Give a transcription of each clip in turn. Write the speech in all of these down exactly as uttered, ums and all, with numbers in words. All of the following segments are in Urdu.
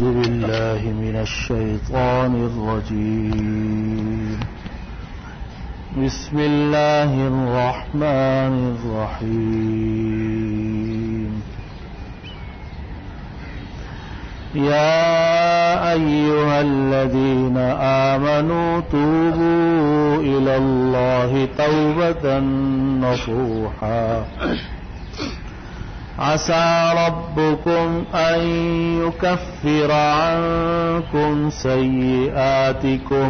بالله من الشيطان الرجيم بسم الله الرحمن الرحيم يا أيها الذين آمنوا توبوا إلى الله توبة نصوحا عسى ربكم أن يكفر عنكم سيئاتكم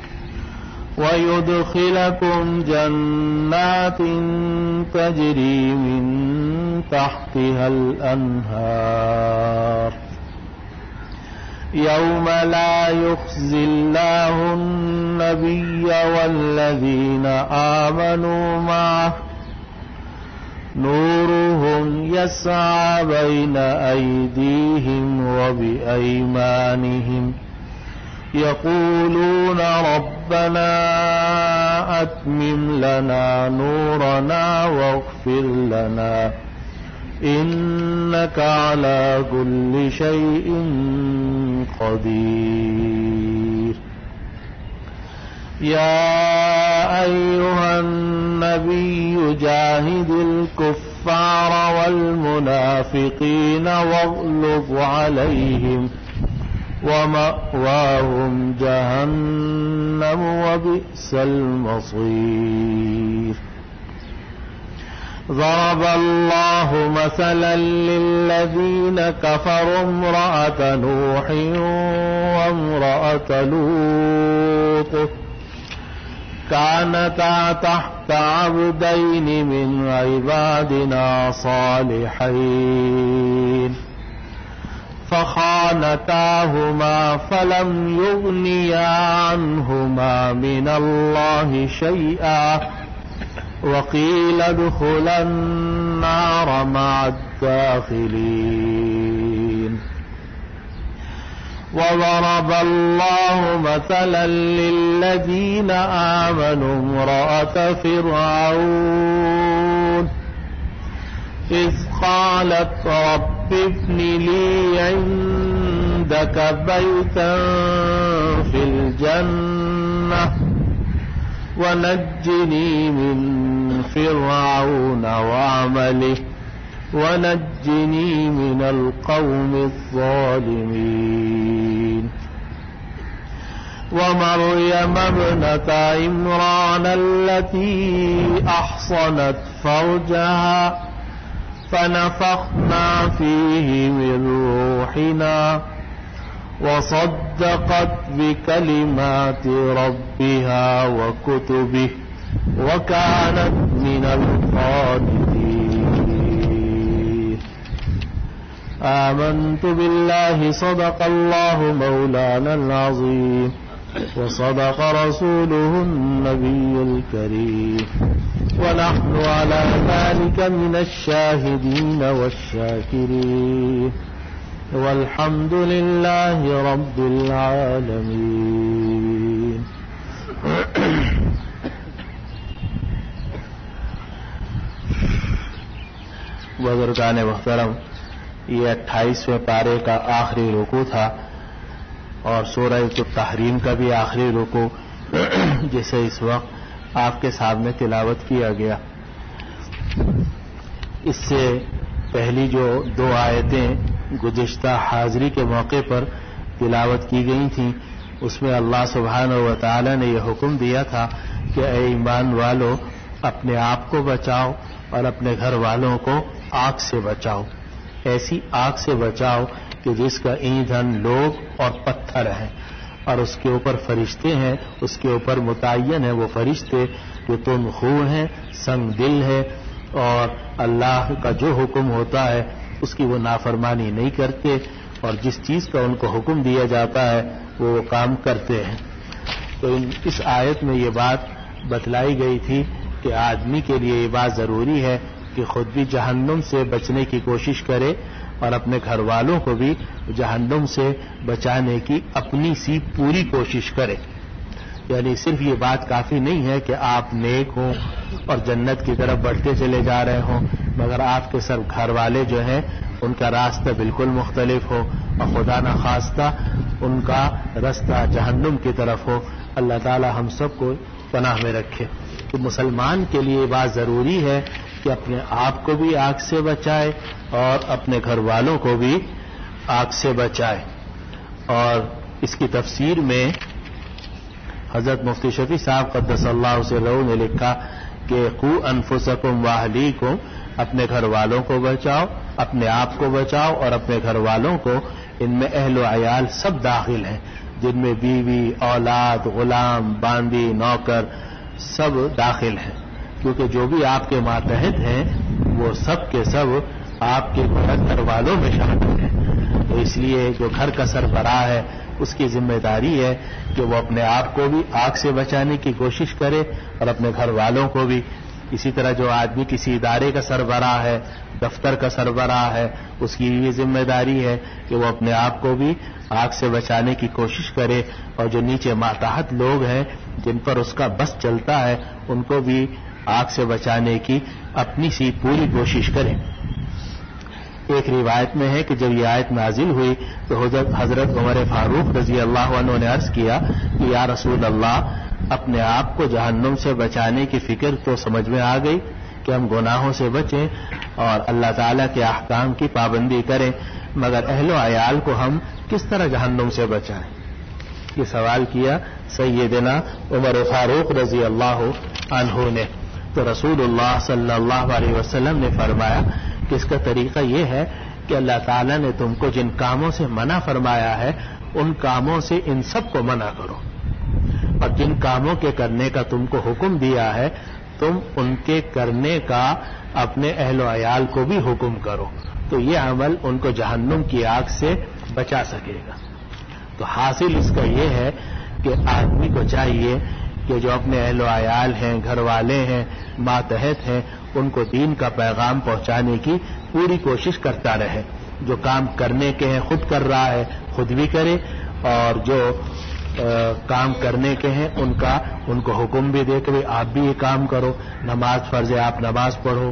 ويدخلكم جنات تجري من تحتها الأنهار يوم لا يخزي الله النبي والذين آمنوا معه نورهم يسعى بين أيديهم وبأيمانهم يقولون ربنا أتمم لنا نورنا واغفر لنا إنك على كل شيء قدير يا أيها النبي جاهد الكفار والمنافقين واغلظ عليهم ومأواهم جهنم وبئس المصير ضرب الله مثلا للذين كفروا امرأة نوح وامرأة لوط كانتا تحت عبدين من عبادنا صالحين فخانتاهما فلم يغنيا عنهما من الله شيئا وقيل ادخلا النار مع الداخلين وضرب الله مثلا للذين آمنوا امرأة فرعون إذ قالت رب ابن لي عندك بيتا في الجنة ونجني من فرعون وعمله ونجني من القوم الظالمين ومريم ابنة عمران التي أحصنت فرجها فنفخنا فيه من روحنا وصدقت بكلمات ربها وكتبه وكانت من القانتين آمنت بالله صدق الله مولانا العظيم وصدق رسوله النبي الكريم ونحن على ذلك من الشاهدين والشاكرين والحمد لله رب العالمين بزرگان محترم، یہ اٹھائیسویں پارے کا آخری رکوع تھا اور سورہ التحریم کا بھی آخری رکوع جسے اس وقت آپ کے سامنے تلاوت کیا گیا۔ اس سے پہلی جو دو آیتیں گزشتہ حاضری کے موقع پر تلاوت کی گئی تھیں، اس میں اللہ سبحانہ و تعالی نے یہ حکم دیا تھا کہ اے ایمان والو، اپنے آپ کو بچاؤ اور اپنے گھر والوں کو آگ سے بچاؤ، ایسی آگ سے بچاؤ کہ جس کا ایندھن لوگ اور پتھر ہیں اور اس کے اوپر فرشتے ہیں، اس کے اوپر متعین ہیں وہ فرشتے جو تم خو ہیں، سنگ دل ہے اور اللہ کا جو حکم ہوتا ہے اس کی وہ نافرمانی نہیں کرتے اور جس چیز کا ان کو حکم دیا جاتا ہے وہ وہ کام کرتے ہیں۔ تو اس آیت میں یہ بات بتلائی گئی تھی کہ آدمی کے لیے یہ بات ضروری ہے کہ خود بھی جہنم سے بچنے کی کوشش کرے اور اپنے گھر والوں کو بھی جہنم سے بچانے کی اپنی سی پوری کوشش کرے۔ یعنی صرف یہ بات کافی نہیں ہے کہ آپ نیک ہوں اور جنت کی طرف بڑھتے چلے جا رہے ہوں، مگر آپ کے سب گھر والے جو ہیں ان کا راستہ بالکل مختلف ہو اور خدا نخواستہ ان کا راستہ جہنم کی طرف ہو. اللہ تعالی ہم سب کو پناہ میں رکھے. تو مسلمان کے لیے بات ضروری ہے کہ اپنے آپ کو بھی آگ سے بچائے اور اپنے گھر والوں کو بھی آگ سے بچائے. اور اس کی تفسیر میں حضرت مفتی شفیع صاحب قدس اللہ سرہ نے لکھا کہ قو انفسکم واہلیکم، اپنے گھر والوں کو بچاؤ، اپنے آپ کو بچاؤ اور اپنے گھر والوں کو. ان میں اہل و عیال سب داخل ہیں، جن میں بیوی، اولاد، غلام، باندی، نوکر سب داخل ہیں، کیونکہ جو بھی آپ کے ماتحت ہیں وہ سب کے سب آپ کے گھر والوں میں شامل ہیں. تو اس لیے جو گھر کا سربراہ ہے اس کی ذمہ داری ہے کہ وہ اپنے آپ کو بھی آگ سے بچانے کی کوشش کرے اور اپنے گھر والوں کو بھی. اسی طرح جو آدمی کسی ادارے کا سربراہ ہے، دفتر کا سربراہ ہے، اس کی یہ ذمہ داری ہے کہ وہ اپنے آپ کو بھی آگ سے بچانے کی کوشش کرے اور جو نیچے ماتحت لوگ ہیں جن پر اس کا بس چلتا ہے ان کو بھی آگ سے بچانے کی اپنی سی پوری کوشش کرے. ایک روایت میں ہے کہ جب یہ آیت نازل ہوئی تو حضرت عمر فاروق رضی اللہ عنہ نے عرض کیا کہ یا رسول اللہ، اپنے آپ کو جہنم سے بچانے کی فکر تو سمجھ میں آ گئی کہ ہم گناہوں سے بچیں اور اللہ تعالیٰ کے احکام کی پابندی کریں، مگر اہل و عیال کو ہم کس طرح جہنم سے بچائیں؟ یہ سوال کیا سیدنا عمر فاروق رضی اللہ عنہ نے. تو رسول اللہ صلی اللہ علیہ وسلم نے فرمایا کہ اس کا طریقہ یہ ہے کہ اللہ تعالیٰ نے تم کو جن کاموں سے منع فرمایا ہے ان کاموں سے ان سب کو منع کرو، اور جن کاموں کے کرنے کا تم کو حکم دیا ہے تم ان کے کرنے کا اپنے اہل و عیال کو بھی حکم کرو. تو یہ عمل ان کو جہنم کی آگ سے بچا سکے گا. تو حاصل اس کا یہ ہے کہ آدمی کو چاہیے کہ جو اپنے اہل و عیال ہیں، گھر والے ہیں، ماتحت ہیں، ان کو دین کا پیغام پہنچانے کی پوری کوشش کرتا رہے. جو کام کرنے کے ہیں خود کر رہا ہے خود بھی کرے، اور جو آ, کام کرنے کے ہیں ان کا ان کو حکم بھی دے کہ آپ بھی یہ کام کرو. نماز فرض ہے آپ نماز پڑھو،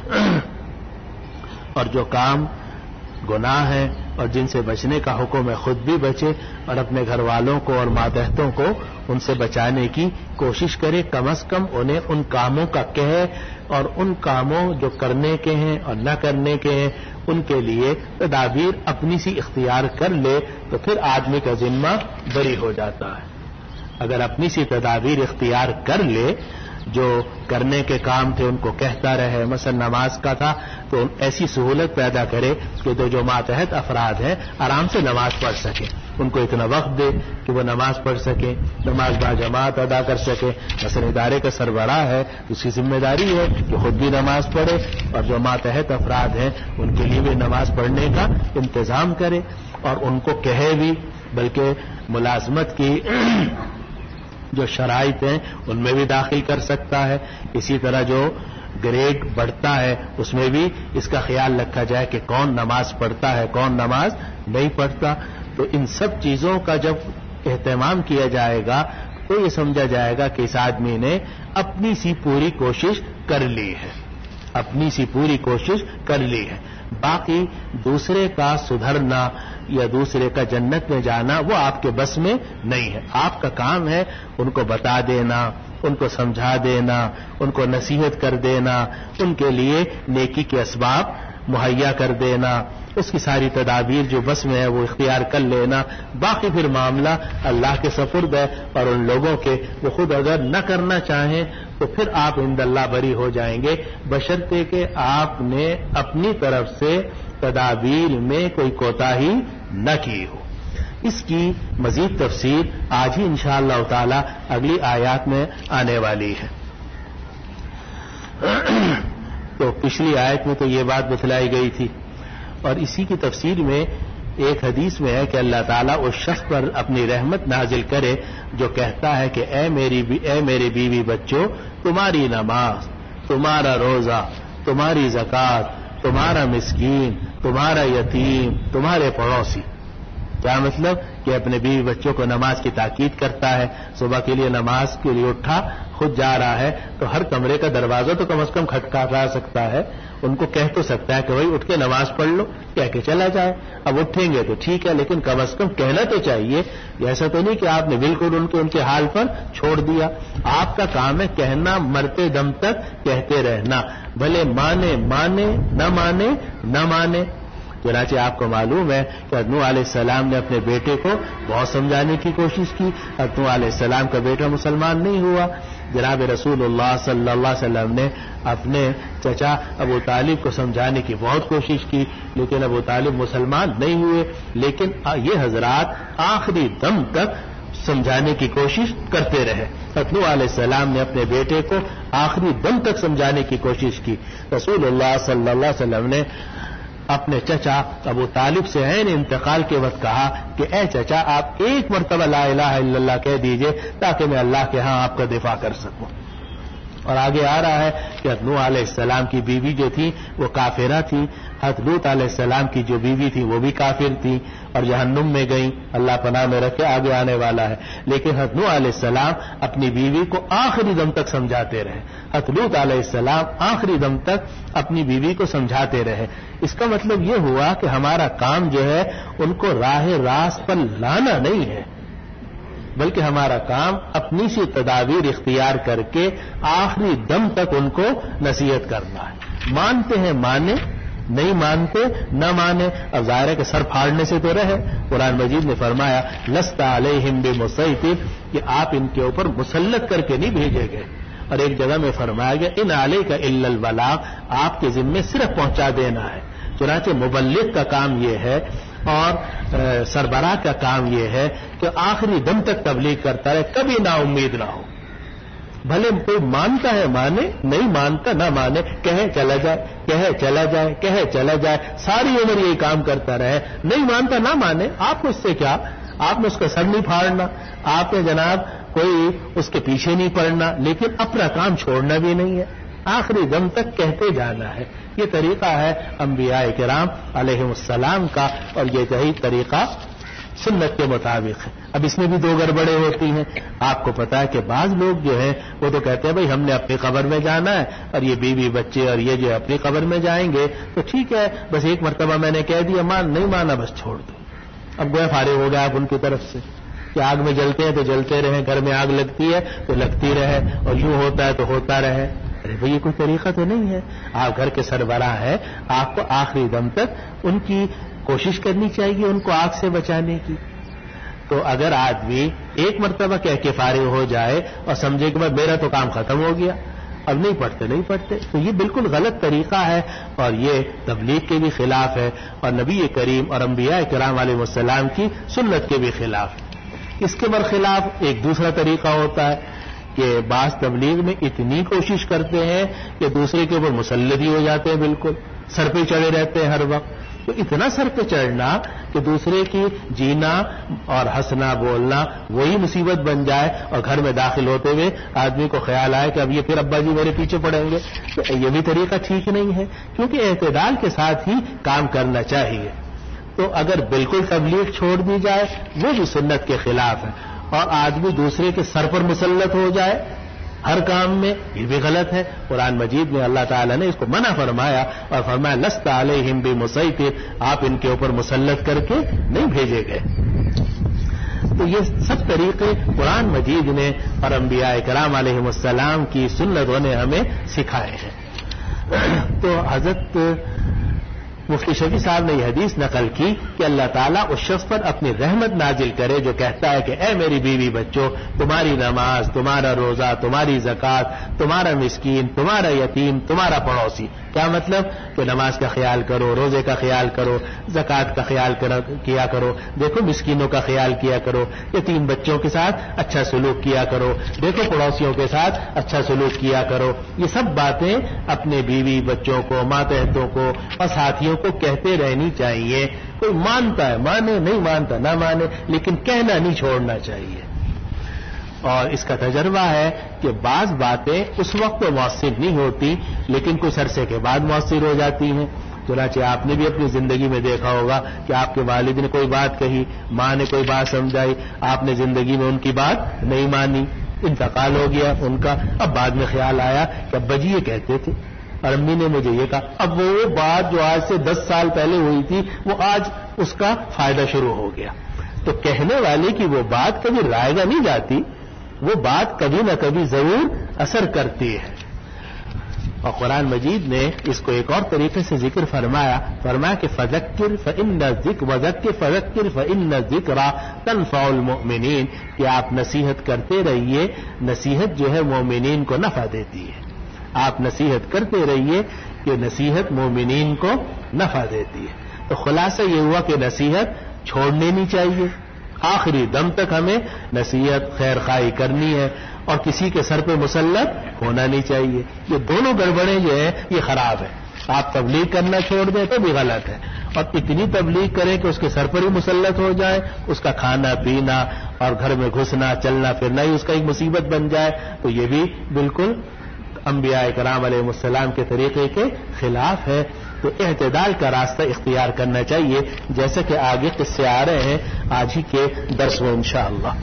اور جو کام گناہ ہے اور جن سے بچنے کا حکم ہے خود بھی بچے اور اپنے گھر والوں کو اور ماتحتوں کو ان سے بچانے کی کوشش کرے. کم از کم انہیں ان کاموں کا کہے اور ان کاموں جو کرنے کے ہیں اور نہ کرنے کے ہیں ان کے لیے تدابیر اپنی سی اختیار کر لے تو پھر آدمی کا ذمہ بری ہو جاتا ہے. اگر اپنی سی تدابیر اختیار کر لے، جو کرنے کے کام تھے ان کو کہتا رہے، مثلا نماز کا تھا تو ایسی سہولت پیدا کرے کہ تو جو ماتحت افراد ہیں آرام سے نماز پڑھ سکیں، ان کو اتنا وقت دے کہ وہ نماز پڑھ سکیں، نماز با جماعت ادا کر سکیں. مثلا ادارے کا سربراہ ہے اس کی ذمہ داری ہے کہ خود بھی نماز پڑھے اور جو ماتحت افراد ہیں ان کے لیے بھی نماز پڑھنے کا انتظام کرے اور ان کو کہے بھی، بلکہ ملازمت کی جو شرائط ہیں ان میں بھی داخل کر سکتا ہے. اسی طرح جو گریڈ بڑھتا ہے اس میں بھی اس کا خیال رکھا جائے کہ کون نماز پڑھتا ہے کون نماز نہیں پڑھتا. تو ان سب چیزوں کا جب اہتمام کیا جائے گا تو یہ سمجھا جائے گا کہ اس آدمی نے اپنی سی پوری کوشش کر لی ہے اپنی سی پوری کوشش کر لی ہے. باقی دوسرے کا سدھرنا یا دوسرے کا جنت میں جانا وہ آپ کے بس میں نہیں ہے. آپ کا کام ہے ان کو بتا دینا، ان کو سمجھا دینا، ان کو نصیحت کر دینا، ان کے لیے نیکی کے اسباب مہیا کر دینا، اس کی ساری تدابیر جو بس میں ہے وہ اختیار کر لینا. باقی پھر معاملہ اللہ کے سپرد ہے اور ان لوگوں کے وہ خود اگر نہ کرنا چاہیں تو پھر آپ عند اللہ بری ہو جائیں گے، بشرطے کہ آپ نے اپنی طرف سے تدابیر میں کوئی کوتاہی نہ کی ہو. اس کی مزید تفصیل آج ہی انشاءاللہ تعالی اگلی آیات میں آنے والی ہے. تو پچھلی آیت میں تو یہ بات بتلائی گئی تھی، اور اسی کی تفسیر میں ایک حدیث میں ہے کہ اللہ تعالیٰ اس شخص پر اپنی رحمت نازل کرے جو کہتا ہے کہ اے میری اے میرے بیوی بچوں، تمہاری نماز، تمہارا روزہ، تمہاری زکوٰۃ، تمہارا مسکین، تمہارا یتیم، تمہارے پڑوسی، کیا مطلب کہ اپنے بیوی بچوں کو نماز کی تاکید کرتا ہے، صبح کے لیے نماز کے لیے اٹھا، خود جا رہا ہے تو ہر کمرے کا دروازہ تو کم از کم کھٹکھا سکتا ہے، ان کو کہہ تو سکتا ہے کہ بھائی اٹھ کے نماز پڑھ لو، کہہ کے چلا جائے۔ اب اٹھیں گے تو ٹھیک ہے، لیکن کم از کم کہنا تو چاہیے۔ ایسا تو نہیں کہ آپ نے بالکل ان کو ان کے حال پر چھوڑ دیا۔ آپ کا کام ہے کہنا، مرتے دم تک کہتے رہنا، بھلے مانے مانے نہ مانے نہ مانے۔ چنانچہ آپ کو معلوم ہے کہ نوح علیہ السلام نے اپنے بیٹے کو بہت سمجھانے کی کوشش کی، نوح علیہ السلام کا بیٹا مسلمان نہیں ہوا۔ جناب رسول اللہ صلی اللہ علیہ وسلم نے اپنے چچا ابو طالب کو سمجھانے کی بہت کوشش کی، لیکن ابو طالب مسلمان نہیں ہوئے، لیکن یہ حضرات آخری دم تک سمجھانے کی کوشش کرتے رہے۔ نوح علیہ السلام نے اپنے بیٹے کو آخری دم تک سمجھانے کی کوشش کی۔ رسول اللہ صلی اللہ علیہ وسلم نے اپنے چچا ابو طالب سے عین انتقال کے وقت کہا کہ اے چچا، آپ ایک مرتبہ لا الہ الا اللہ کہہ دیجئے تاکہ میں اللہ کے ہاں آپ کا دفاع کر سکوں۔ اور آگے آ رہا ہے کہ نوح علیہ السلام کی بیوی جو تھی وہ کافرہ تھی، حضرت لوط علیہ السلام کی جو بیوی تھی وہ بھی کافر تھی اور جہنم میں گئیں، اللہ پناہ میں رکھے، آگے آنے والا ہے۔ لیکن حضرت نوح علیہ السلام اپنی بیوی کو آخری دم تک سمجھاتے رہے، حضرت لوط علیہ السلام آخری دم تک اپنی بیوی کو سمجھاتے رہے۔ اس کا مطلب یہ ہوا کہ ہمارا کام جو ہے ان کو راہ راست پر لانا نہیں ہے، بلکہ ہمارا کام اپنی سی تدابیر اختیار کر کے آخری دم تک ان کو نصیحت کرنا ہے۔ مانتے ہیں مانے، نہیں مانتے نہ مانے۔ اب ظاہر ہے کہ سر پھاڑنے سے تو رہے۔ قرآن مجید نے فرمایا لست علیہم بمسیطر، کہ آپ ان کے اوپر مسلط کر کے نہیں بھیجے گئے۔ اور ایک جگہ میں فرمایا گیا ان علیک الا البلاغ، آپ کے ذمے صرف پہنچا دینا ہے۔ چنانچہ مبلغ کا کام یہ ہے اور سربراہ کا کام یہ ہے کہ آخری دم تک تبلیغ کرتا رہے، کبھی نا امید نہ ہو۔ بھلے کوئی مانتا ہے مانے، نہیں مانتا نہ مانے، کہے چلا جائے کہے چلا جائے کہے چلا جائے، ساری عمر یہی کام کرتا رہے، نہیں مانتا نہ مانے۔ آپ کو اس سے کیا، آپ نے اس کا سر نہیں پھاڑنا، آپ نے جناب کوئی اس کے پیچھے نہیں پڑنا، لیکن اپنا کام چھوڑنا بھی نہیں ہے، آخری دم تک کہتے جانا ہے۔ یہ طریقہ ہے انبیاء کرام علیہ السلام کا، اور یہ یہی طریقہ سنت کے مطابق ہے۔ اب اس میں بھی دو گڑبڑیں ہوتی ہیں۔ آپ کو پتا ہے کہ بعض لوگ جو ہیں وہ تو کہتے ہیں بھائی ہم نے اپنی قبر میں جانا ہے اور یہ بیوی بچے اور یہ جو اپنی قبر میں جائیں گے تو ٹھیک ہے، بس ایک مرتبہ میں نے کہہ دیا، مان نہیں مانا بس چھوڑ دو۔ اب گویا فارغ ہو گیا آپ ان کی طرف سے کہ آگ میں جلتے ہیں تو جلتے رہیں، گھر میں آگ لگتی ہے تو لگتی رہے، اور یوں ہوتا ہے تو ہوتا رہے۔ ارے بھائی یہ کوئی طریقہ تو نہیں ہے۔ آپ گھر کے سربراہ ہیں، آپ کو آخری دم تک ان کی کوشش کرنی چاہیے ان کو آگ سے بچانے کی۔ تو اگر آدمی ایک مرتبہ کہہ کے فارغ ہو جائے اور سمجھے کہ میرا تو کام ختم ہو گیا، اب نہیں پڑھتے نہیں پڑھتے، تو یہ بالکل غلط طریقہ ہے اور یہ تبلیغ کے بھی خلاف ہے اور نبی کریم اور انبیاء کرام علیہ السلام کی سنت کے بھی خلاف ہے۔ اس کے برخلاف ایک دوسرا طریقہ ہوتا ہے کہ بعض تبلیغ میں اتنی کوشش کرتے ہیں کہ دوسرے کے اوپر مسلط ہی ہو جاتے ہیں، بالکل سر پہ چڑھے رہتے ہیں ہر وقت۔ تو اتنا سر پہ چڑھنا کہ دوسرے کی جینا اور ہنسنا بولنا وہی مصیبت بن جائے، اور گھر میں داخل ہوتے ہوئے آدمی کو خیال آئے کہ اب یہ پھر ابا جی میرے پیچھے پڑیں گے، تو یہ بھی طریقہ ٹھیک نہیں ہے، کیونکہ اعتدال کے ساتھ ہی کام کرنا چاہیے۔ تو اگر بالکل تبلیغ چھوڑ دی جائے وہ بھی سنت کے خلاف ہے، اور آدمی دوسرے کے سر پر مسلط ہو جائے ہر کام میں، یہ بھی غلط ہے۔ قرآن مجید میں اللہ تعالیٰ نے اس کو منع فرمایا اور فرمایا لست علیہم بمسیطر، آپ ان کے اوپر مسلط کر کے نہیں بھیجے گئے۔ تو یہ سب طریقے قرآن مجید نے اور انبیاء کرام علیہ السلام کی سنتوں نے ہمیں سکھائے ہیں۔ تو حضرت مفتی شفیع صاحب نے یہ حدیث نقل کی کہ اللہ تعالیٰ اس شخص پر اپنی رحمت نازل کرے جو کہتا ہے کہ اے میری بیوی بچوں، تمہاری نماز، تمہارا روزہ، تمہاری زکوٰۃ، تمہارا مسکین، تمہارا یتیم، تمہارا پڑوسی۔ کیا مطلب کہ نماز کا خیال کرو، روزے کا خیال کرو، زکوٰۃ کا خیال کیا کرو، دیکھو مسکینوں کا خیال کیا کرو، یتیم بچوں کے ساتھ اچھا سلوک کیا کرو، دیکھو پڑوسیوں کے ساتھ اچھا سلوک کیا کرو۔ یہ سب باتیں اپنے بیوی بچوں کو، ماتحتوں کو اور ساتھیوں کو کہتے رہنی چاہیے۔ کوئی مانتا ہے مانے، نہیں مانتا نہ مانے، لیکن کہنا نہیں چھوڑنا چاہیے۔ اور اس کا تجربہ ہے کہ بعض باتیں اس وقت تو مؤثر نہیں ہوتی لیکن کچھ عرصے کے بعد مؤثر ہو جاتی ہیں۔ چنانچہ آپ نے بھی اپنی زندگی میں دیکھا ہوگا کہ آپ کے والد نے کوئی بات کہی، ماں نے کوئی بات سمجھائی، آپ نے زندگی میں ان کی بات نہیں مانی، انتقال ہو گیا ان کا، اب بعد میں خیال آیا کہ ابا جی یہ کہتے تھے اور امی نے مجھے یہ کہا، اب وہ بات جو آج سے دس سال پہلے ہوئی تھی وہ آج اس کا فائدہ شروع ہو گیا. تو کہنے والے کی وہ بات کبھی رائے گا نہیں جاتی، وہ بات کبھی نہ کبھی ضرور اثر کرتی ہے. اور قرآن مجید نے اس کو ایک اور طریقے سے ذکر فرمایا فرمایا کہ فذکر فإن الذکر وذکر فذکر فإن الذکر تنفع المؤمنین، کہ آپ نصیحت کرتے رہیے، نصیحت جو ہے مومنین کو نفع دیتی ہے. آپ نصیحت کرتے رہیے کہ نصیحت مومنین کو نفع دیتی ہے. تو خلاصہ یہ ہوا کہ نصیحت چھوڑنی نہیں چاہیے، آخری دم تک ہمیں نصیحت خیر خواہی کرنی ہے اور کسی کے سر پہ مسلط ہونا نہیں چاہیے. یہ دونوں گڑبڑیں جو ہیں یہ خراب ہے. آپ تبلیغ کرنا چھوڑ دیں تو بھی غلط ہے، اور اتنی تبلیغ کریں کہ اس کے سر پر ہی مسلط ہو جائے، اس کا کھانا پینا اور گھر میں گھسنا چلنا پھرنا ہی اس کا ایک مصیبت بن جائے، تو یہ بھی بالکل انبیاء کرام علیہ السلام کے طریقے کے خلاف ہے. تو اعتدال کا راستہ اختیار کرنا چاہیے، جیسے کہ آگے قصے آ رہے ہیں آج ہی کے درس میں انشاءاللہ.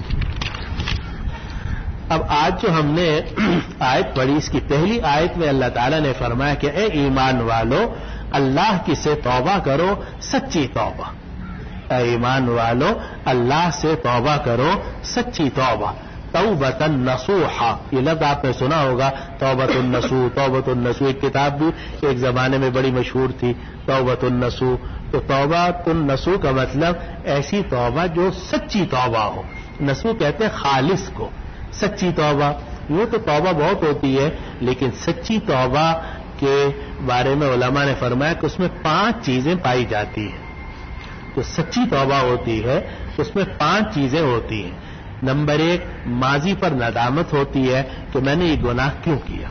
اب آج جو ہم نے آیت پڑھی، اس کی پہلی آیت میں اللہ تعالیٰ نے فرمایا کہ اے ایمان والو اللہ کی سے توبہ کرو، سچی توبہ. اے ایمان والو اللہ سے توبہ کرو، سچی توبہ. توبۃ نصوحا، یہ لفظ آپ نے سنا ہوگا، توبۃ النصوح. توبۃ النصوح ایک کتاب بھی ایک زمانے میں بڑی مشہور تھی، توبۃ النصوح. تو توبۃ النصوح کا مطلب ایسی توبہ جو سچی توبہ ہو. نصوح کہتے ہیں خالص کو، سچی توبہ. یوں تو توبہ بہت ہوتی ہے، لیکن سچی توبہ کے بارے میں علماء نے فرمایا کہ اس میں پانچ چیزیں پائی جاتی ہیں. تو سچی توبہ ہوتی ہے اس میں پانچ چیزیں ہوتی ہیں. نمبر ایک، ماضی پر ندامت ہوتی ہے کہ میں نے یہ گناہ کیوں کیا.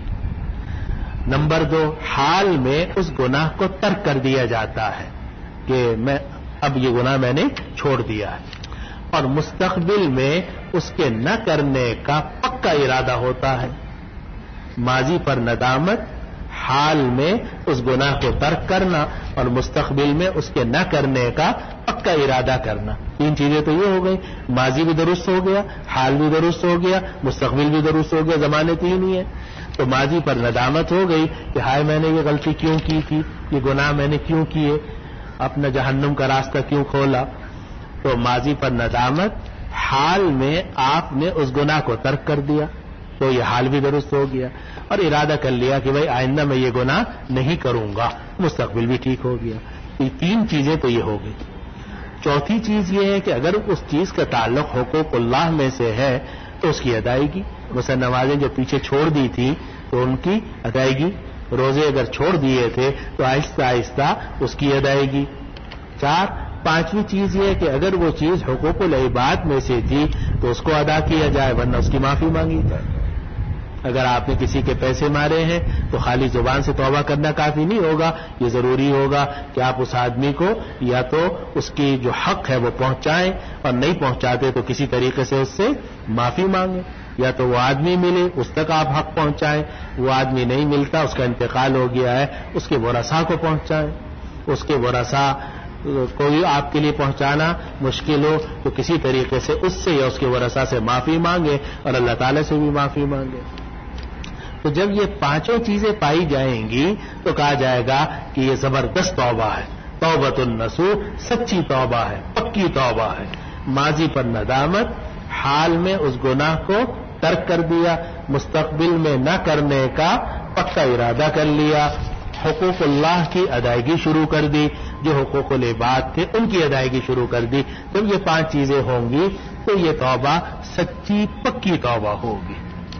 نمبر دو، حال میں اس گناہ کو ترک کر دیا جاتا ہے کہ میں اب یہ گناہ میں نے چھوڑ دیا ہے. اور مستقبل میں اس کے نہ کرنے کا پکا ارادہ ہوتا ہے. ماضی پر ندامت، حال میں اس گناہ کو ترک کرنا، اور مستقبل میں اس کے نہ کرنے کا پکا ارادہ کرنا. تین چیزیں تو یہ ہو گئی، ماضی بھی درست ہو گیا، حال بھی درست ہو گیا، مستقبل بھی درست ہو گیا. زمانے تین ہی ہیں. تو ماضی پر ندامت ہو گئی کہ ہائے میں نے یہ غلطی کیوں کی تھی، یہ گناہ میں نے کیوں کیے، اپنا جہنم کا راستہ کیوں کھولا. تو ماضی پر ندامت، حال میں آپ نے اس گناہ کو ترک کر دیا تو یہ حال بھی درست ہو گیا، اور ارادہ کر لیا کہ بھائی آئندہ میں یہ گناہ نہیں کروں گا، مستقبل بھی ٹھیک ہو گیا. یہ تین چیزیں تو یہ ہو گئی. چوتھی چیز یہ ہے کہ اگر اس چیز کا تعلق حقوق اللہ میں سے ہے تو اس کی ادائیگی. مثلا نمازیں جو پیچھے چھوڑ دی تھی تو ان کی ادائیگی، روزے اگر چھوڑ دیے تھے تو آہستہ آہستہ اس کی ادائیگی. چار پانچویں چیز یہ ہے کہ اگر وہ چیز حقوق العباد میں سے تھی تو اس کو ادا کیا جائے، ورنہ اس کی معافی مانگی جائے. اگر آپ نے کسی کے پیسے مارے ہیں تو خالی زبان سے توبہ کرنا کافی نہیں ہوگا، یہ ضروری ہوگا کہ آپ اس آدمی کو یا تو اس کی جو حق ہے وہ پہنچائیں، اور نہیں پہنچاتے تو کسی طریقے سے اس سے معافی مانگیں. یا تو وہ آدمی ملے اس تک آپ حق پہنچائیں، وہ آدمی نہیں ملتا، اس کا انتقال ہو گیا ہے، اس کے ورثاء کو پہنچائیں. اس کے ورثاء کوئی آپ کے لیے پہنچانا مشکل ہو تو کسی طریقے سے اس سے یا اس کے ورثاء سے معافی مانگے، اور اللہ تعالیٰ سے بھی معافی مانگے. تو جب یہ پانچوں چیزیں پائی جائیں گی تو کہا جائے گا کہ یہ زبردست توبہ ہے. توبۃ النصوح سچی توبہ ہے، پکی توبہ ہے. ماضی پر ندامت، حال میں اس گناہ کو ترک کر دیا، مستقبل میں نہ کرنے کا پکا ارادہ کر لیا، حقوق اللہ کی ادائیگی شروع کر دی، جو حقوق العباد تھے ان کی ادائیگی شروع کر دی. جب یہ پانچ چیزیں ہوں گی تو یہ توبہ سچی پکی توبہ ہوگی.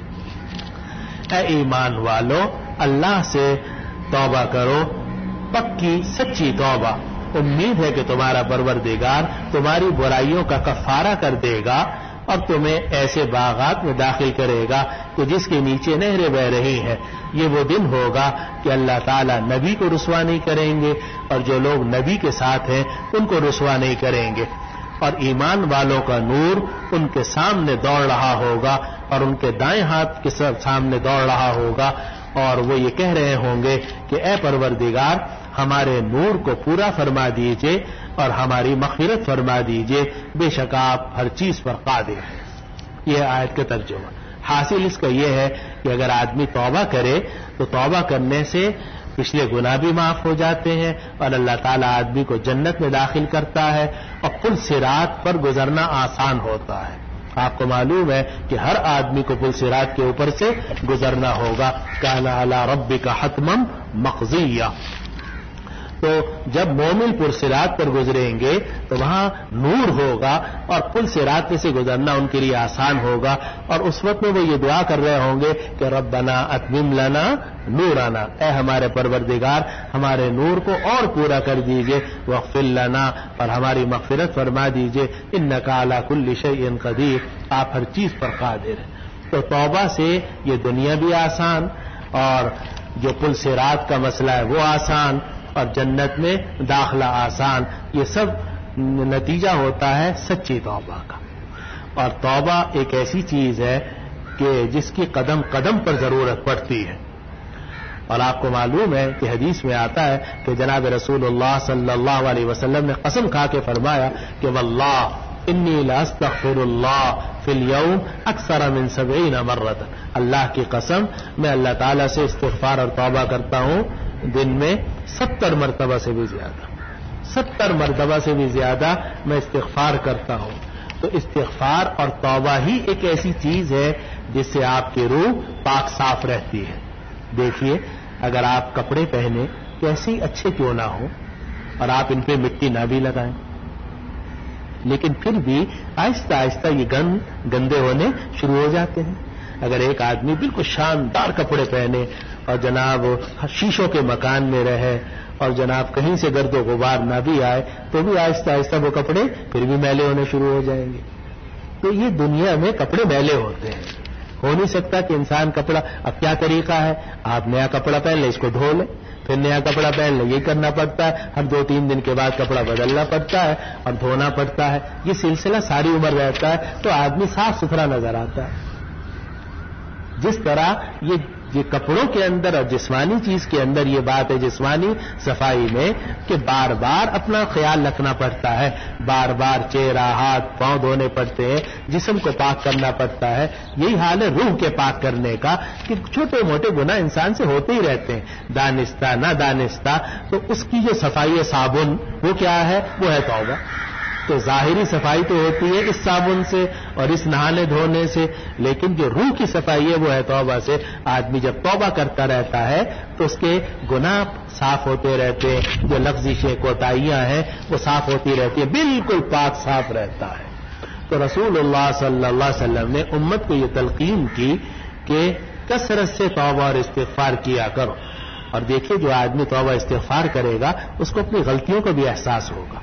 اے ایمان والو اللہ سے توبہ کرو، پکی سچی توبہ. امید ہے کہ تمہارا پروردگار تمہاری برائیوں کا کفارہ کر دے گا اور تمہیں ایسے باغات میں داخل کرے گا کہ جس کے نیچے نہریں بہ رہی ہیں. یہ وہ دن ہوگا کہ اللہ تعالیٰ نبی کو رسوا نہیں کریں گے، اور جو لوگ نبی کے ساتھ ہیں ان کو رسوا نہیں کریں گے. اور ایمان والوں کا نور ان کے سامنے دوڑ رہا ہوگا اور ان کے دائیں ہاتھ کے سامنے دوڑ رہا ہوگا، اور وہ یہ کہہ رہے ہوں گے کہ اے پروردگار ہمارے نور کو پورا فرما دیجئے اور ہماری مغفرت فرما دیجئے، بے شک آپ ہر چیز پر قادر ہیں۔ یہ آیت کا ترجمہ۔ حاصل اس کا یہ ہے کہ اگر آدمی توبہ کرے تو توبہ کرنے سے پچھلے گناہ بھی معاف ہو جاتے ہیں اور اللہ تعالیٰ آدمی کو جنت میں داخل کرتا ہے اور پل صراط پر گزرنا آسان ہوتا ہے۔ آپ کو معلوم ہے کہ ہر آدمی کو پل صراط کے اوپر سے گزرنا ہوگا، کان علی ربک حتما مقضیہ۔ تو جب مومن پل صراط پر گزریں گے تو وہاں نور ہوگا اور پل صراط میں سے گزرنا ان کے لیے آسان ہوگا، اور اس وقت میں وہ یہ دعا کر رہے ہوں گے کہ ربنا اتمم لنا نورنا، اے ہمارے پروردگار ہمارے نور کو اور پورا کر دیجئے، واغفر لنا، اور ہماری مغفرت فرما دیجئے، انک علی کل شیء قدیر، آپ ہر چیز پر قادر ہیں۔ تو توبہ سے یہ دنیا بھی آسان اور جو پل صراط کا مسئلہ ہے وہ آسان اور جنت میں داخلہ آسان، یہ سب نتیجہ ہوتا ہے سچی توبہ کا۔ اور توبہ ایک ایسی چیز ہے کہ جس کی قدم قدم پر ضرورت پڑتی ہے، اور آپ کو معلوم ہے کہ حدیث میں آتا ہے کہ جناب رسول اللہ صلی اللہ علیہ وسلم نے قسم کھا کے فرمایا کہ واللہ انی لاستغفر اللہ فی الیوم اکثر من سبعین مرۃ، اللہ کی قسم میں اللہ تعالیٰ سے استغفار اور توبہ کرتا ہوں دن میں ستر مرتبہ سے بھی زیادہ، ستر مرتبہ سے بھی زیادہ میں استغفار کرتا ہوں۔ تو استغفار اور توبہ ہی ایک ایسی چیز ہے جس سے آپ کی روح پاک صاف رہتی ہے۔ دیکھیے اگر آپ کپڑے پہنے کیسے ہی اچھے کیوں نہ ہو اور آپ ان پہ مٹی نہ بھی لگائیں، لیکن پھر بھی آہستہ آہستہ یہ گند گندے ہونے شروع ہو جاتے ہیں۔ اگر ایک آدمی بالکل شاندار کپڑے پہنے اور جناب شیشوں کے مکان میں رہے اور جناب کہیں سے گرد و غبار نہ بھی آئے تو بھی آہستہ آہستہ وہ کپڑے پھر بھی میلے ہونے شروع ہو جائیں گے۔ تو یہ دنیا میں کپڑے میلے ہوتے ہیں، ہو نہیں سکتا کہ انسان کپڑا، اب کیا طریقہ ہے، آپ نیا کپڑا پہن لیں، اس کو دھو لیں، پھر نیا کپڑا پہن لیں، یہ کرنا پڑتا ہے، ہر دو تین دن کے بعد کپڑا بدلنا پڑتا ہے اور دھونا پڑتا ہے، یہ سلسلہ ساری عمر رہتا ہے تو آدمی صاف ستھرا نظر آتا ہے۔ جس طرح یہ یہ کپڑوں کے اندر اور جسمانی چیز کے اندر یہ بات ہے جسمانی صفائی میں کہ بار بار اپنا خیال رکھنا پڑتا ہے، بار بار چہرہ ہاتھ پاؤں دھونے پڑتے ہیں، جسم کو پاک کرنا پڑتا ہے۔ یہی حال ہے روح کے پاک کرنے کا کہ چھوٹے موٹے گناہ انسان سے ہوتے ہی رہتے ہیں، دانستہ نہ دانستہ، تو اس کی جو صفائی صابن وہ کیا ہے، وہ ہے توبہ۔ تو ظاہری صفائی تو ہوتی ہے اس صابن سے اور اس نہانے دھونے سے، لیکن جو روح کی صفائی ہے وہ ہے توبہ سے۔ آدمی جب توبہ کرتا رہتا ہے تو اس کے گناہ صاف ہوتے رہتے ہیں، جو لفظی کوتاہیاں ہیں وہ صاف ہوتی رہتی ہیں، بالکل پاک صاف رہتا ہے۔ تو رسول اللہ صلی اللہ علیہ وسلم نے امت کو یہ تلقین کی کہ کثرت سے توبہ اور استغفار کیا کرو، اور دیکھیے جو آدمی توبہ استغفار کرے گا اس کو اپنی غلطیوں کا بھی احساس ہوگا،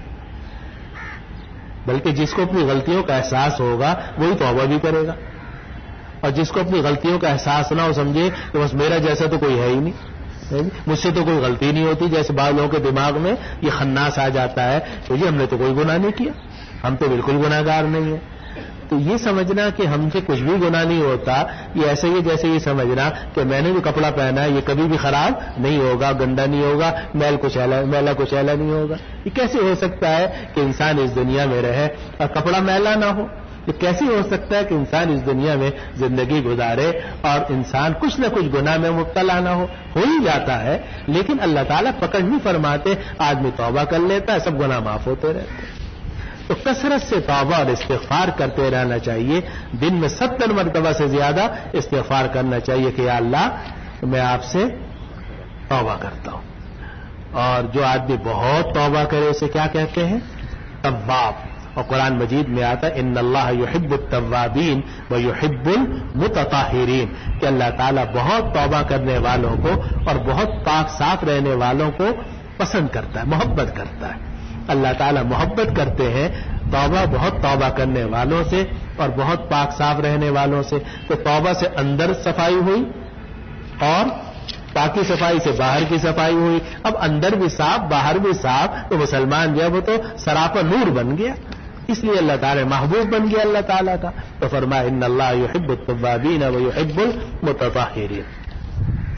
بلکہ جس کو اپنی غلطیوں کا احساس ہوگا وہی توبہ بھی کرے گا، اور جس کو اپنی غلطیوں کا احساس نہ ہو سمجھے کہ بس میرا جیسا تو کوئی ہے ہی نہیں، مجھ سے تو کوئی غلطی نہیں ہوتی، جیسے بعض لوگوں کے دماغ میں یہ خناس آ جاتا ہے کہ جی ہم نے تو کوئی گناہ نہیں کیا، ہم تو بالکل گناہ گار نہیں ہیں۔ تو یہ سمجھنا کہ ہم سے کچھ بھی گناہ نہیں ہوتا، یہ ایسے ہی جیسے یہ سمجھنا کہ میں نے جو کپڑا پہنا ہے یہ کبھی بھی خراب نہیں ہوگا، گندا نہیں ہوگا، میل کچیلا میلا کچیلا نہیں ہوگا۔ یہ کیسے ہو سکتا ہے کہ انسان اس دنیا میں رہے اور کپڑا میلا نہ ہو؟ یہ کیسے ہو سکتا ہے کہ انسان اس دنیا میں زندگی گزارے اور انسان کچھ نہ کچھ گناہ میں مبتلا نہ ہو؟ ہو ہی جاتا ہے، لیکن اللہ تعالیٰ پکڑ نہیں فرماتے، آدمی توبہ کر لیتا ہے، سب گناہ معاف ہوتے رہتے ہیں۔ تو کثرت سے توبہ اور استغفار کرتے رہنا چاہیے، دن میں ستر مرتبہ سے زیادہ استغفار کرنا چاہیے کہ یا اللہ میں آپ سے توبہ کرتا ہوں۔ اور جو آدمی بہت توبہ کرے اسے کیا کہتے ہیں؟ تواب۔ اور قرآن مجید میں آتا ہے ان اللہ یحب التوابین ویحب المتطہرین، کہ اللہ تعالیٰ بہت توبہ کرنے والوں کو اور بہت پاک صاف رہنے والوں کو پسند کرتا ہے، محبت کرتا ہے۔ اللہ تعالیٰ محبت کرتے ہیں توبہ بہت توبہ کرنے والوں سے اور بہت پاک صاف رہنے والوں سے۔ تو توبہ سے اندر صفائی ہوئی اور باقی صفائی سے باہر کی صفائی ہوئی، اب اندر بھی صاف باہر بھی صاف، تو مسلمان جو ہے وہ تو سراپا نور بن گیا، اس لیے اللہ تعالیٰ محبوب بن گیا اللہ تعالیٰ کا۔ تو فرمایا ان اللہ یحب التوابین ویحب المتطہرین۔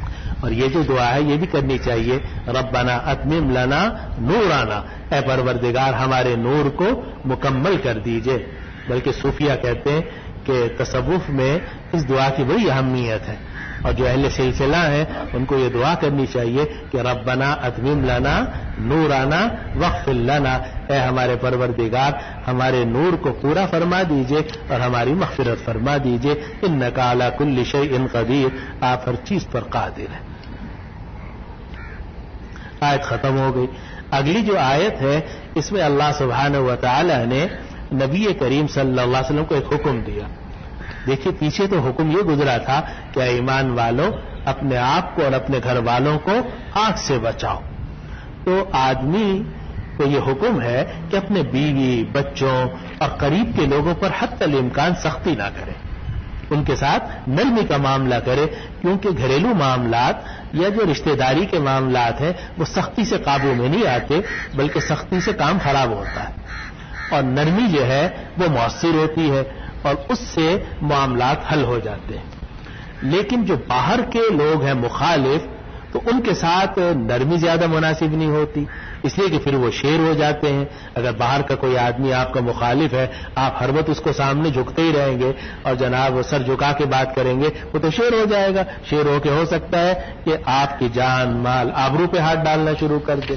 اور یہ جو دعا ہے یہ بھی کرنی چاہیے، ربنا اتمم لنا نورانا، اے پروردگار ہمارے نور کو مکمل کر دیجئے۔ بلکہ صوفیہ کہتے ہیں کہ تصوف میں اس دعا کی بڑی اہمیت ہے، اور جو اہل سلسلہ ہیں ان کو یہ دعا کرنی چاہیے کہ ربنا اتمم لنا نورانا واغفر لنا، اے ہمارے پروردگار ہمارے نور کو پورا فرما دیجئے اور ہماری مغفرت فرما دیجئے، انک علی کل شیء قدیر، آپ ہر چیز پر قادر ہیں۔ آیت ختم ہو گئی۔ اگلی جو آیت ہے اس میں اللہ سبحانہ و تعالی نے نبی کریم صلی اللہ علیہ وسلم کو ایک حکم دیا۔ دیکھیے پیچھے تو حکم یہ گزرا تھا کہ ایمان والوں اپنے آپ کو اور اپنے گھر والوں کو آگ سے بچاؤ، تو آدمی کو یہ حکم ہے کہ اپنے بیوی، بچوں اور قریب کے لوگوں پر حتی الامکان سختی نہ کرے، ان کے ساتھ نرمی کا معاملہ کرے، کیونکہ گھریلو معاملات یا جو رشتہ داری کے معاملات ہیں وہ سختی سے قابو میں نہیں آتے، بلکہ سختی سے کام خراب ہوتا ہے، اور نرمی جو ہے وہ مؤثر ہوتی ہے اور اس سے معاملات حل ہو جاتے ہیں۔ لیکن جو باہر کے لوگ ہیں مخالف، تو ان کے ساتھ نرمی زیادہ مناسب نہیں ہوتی، اس لیے کہ پھر وہ شیر ہو جاتے ہیں۔ اگر باہر کا کوئی آدمی آپ کا مخالف ہے، آپ ہر وقت اس کو سامنے جھکتے ہی رہیں گے اور جناب سر جھکا کے بات کریں گے، وہ تو شیر ہو جائے گا، شیر ہو کے ہو سکتا ہے کہ آپ کی جان مال آبرو پہ ہاتھ ڈالنا شروع کر دے۔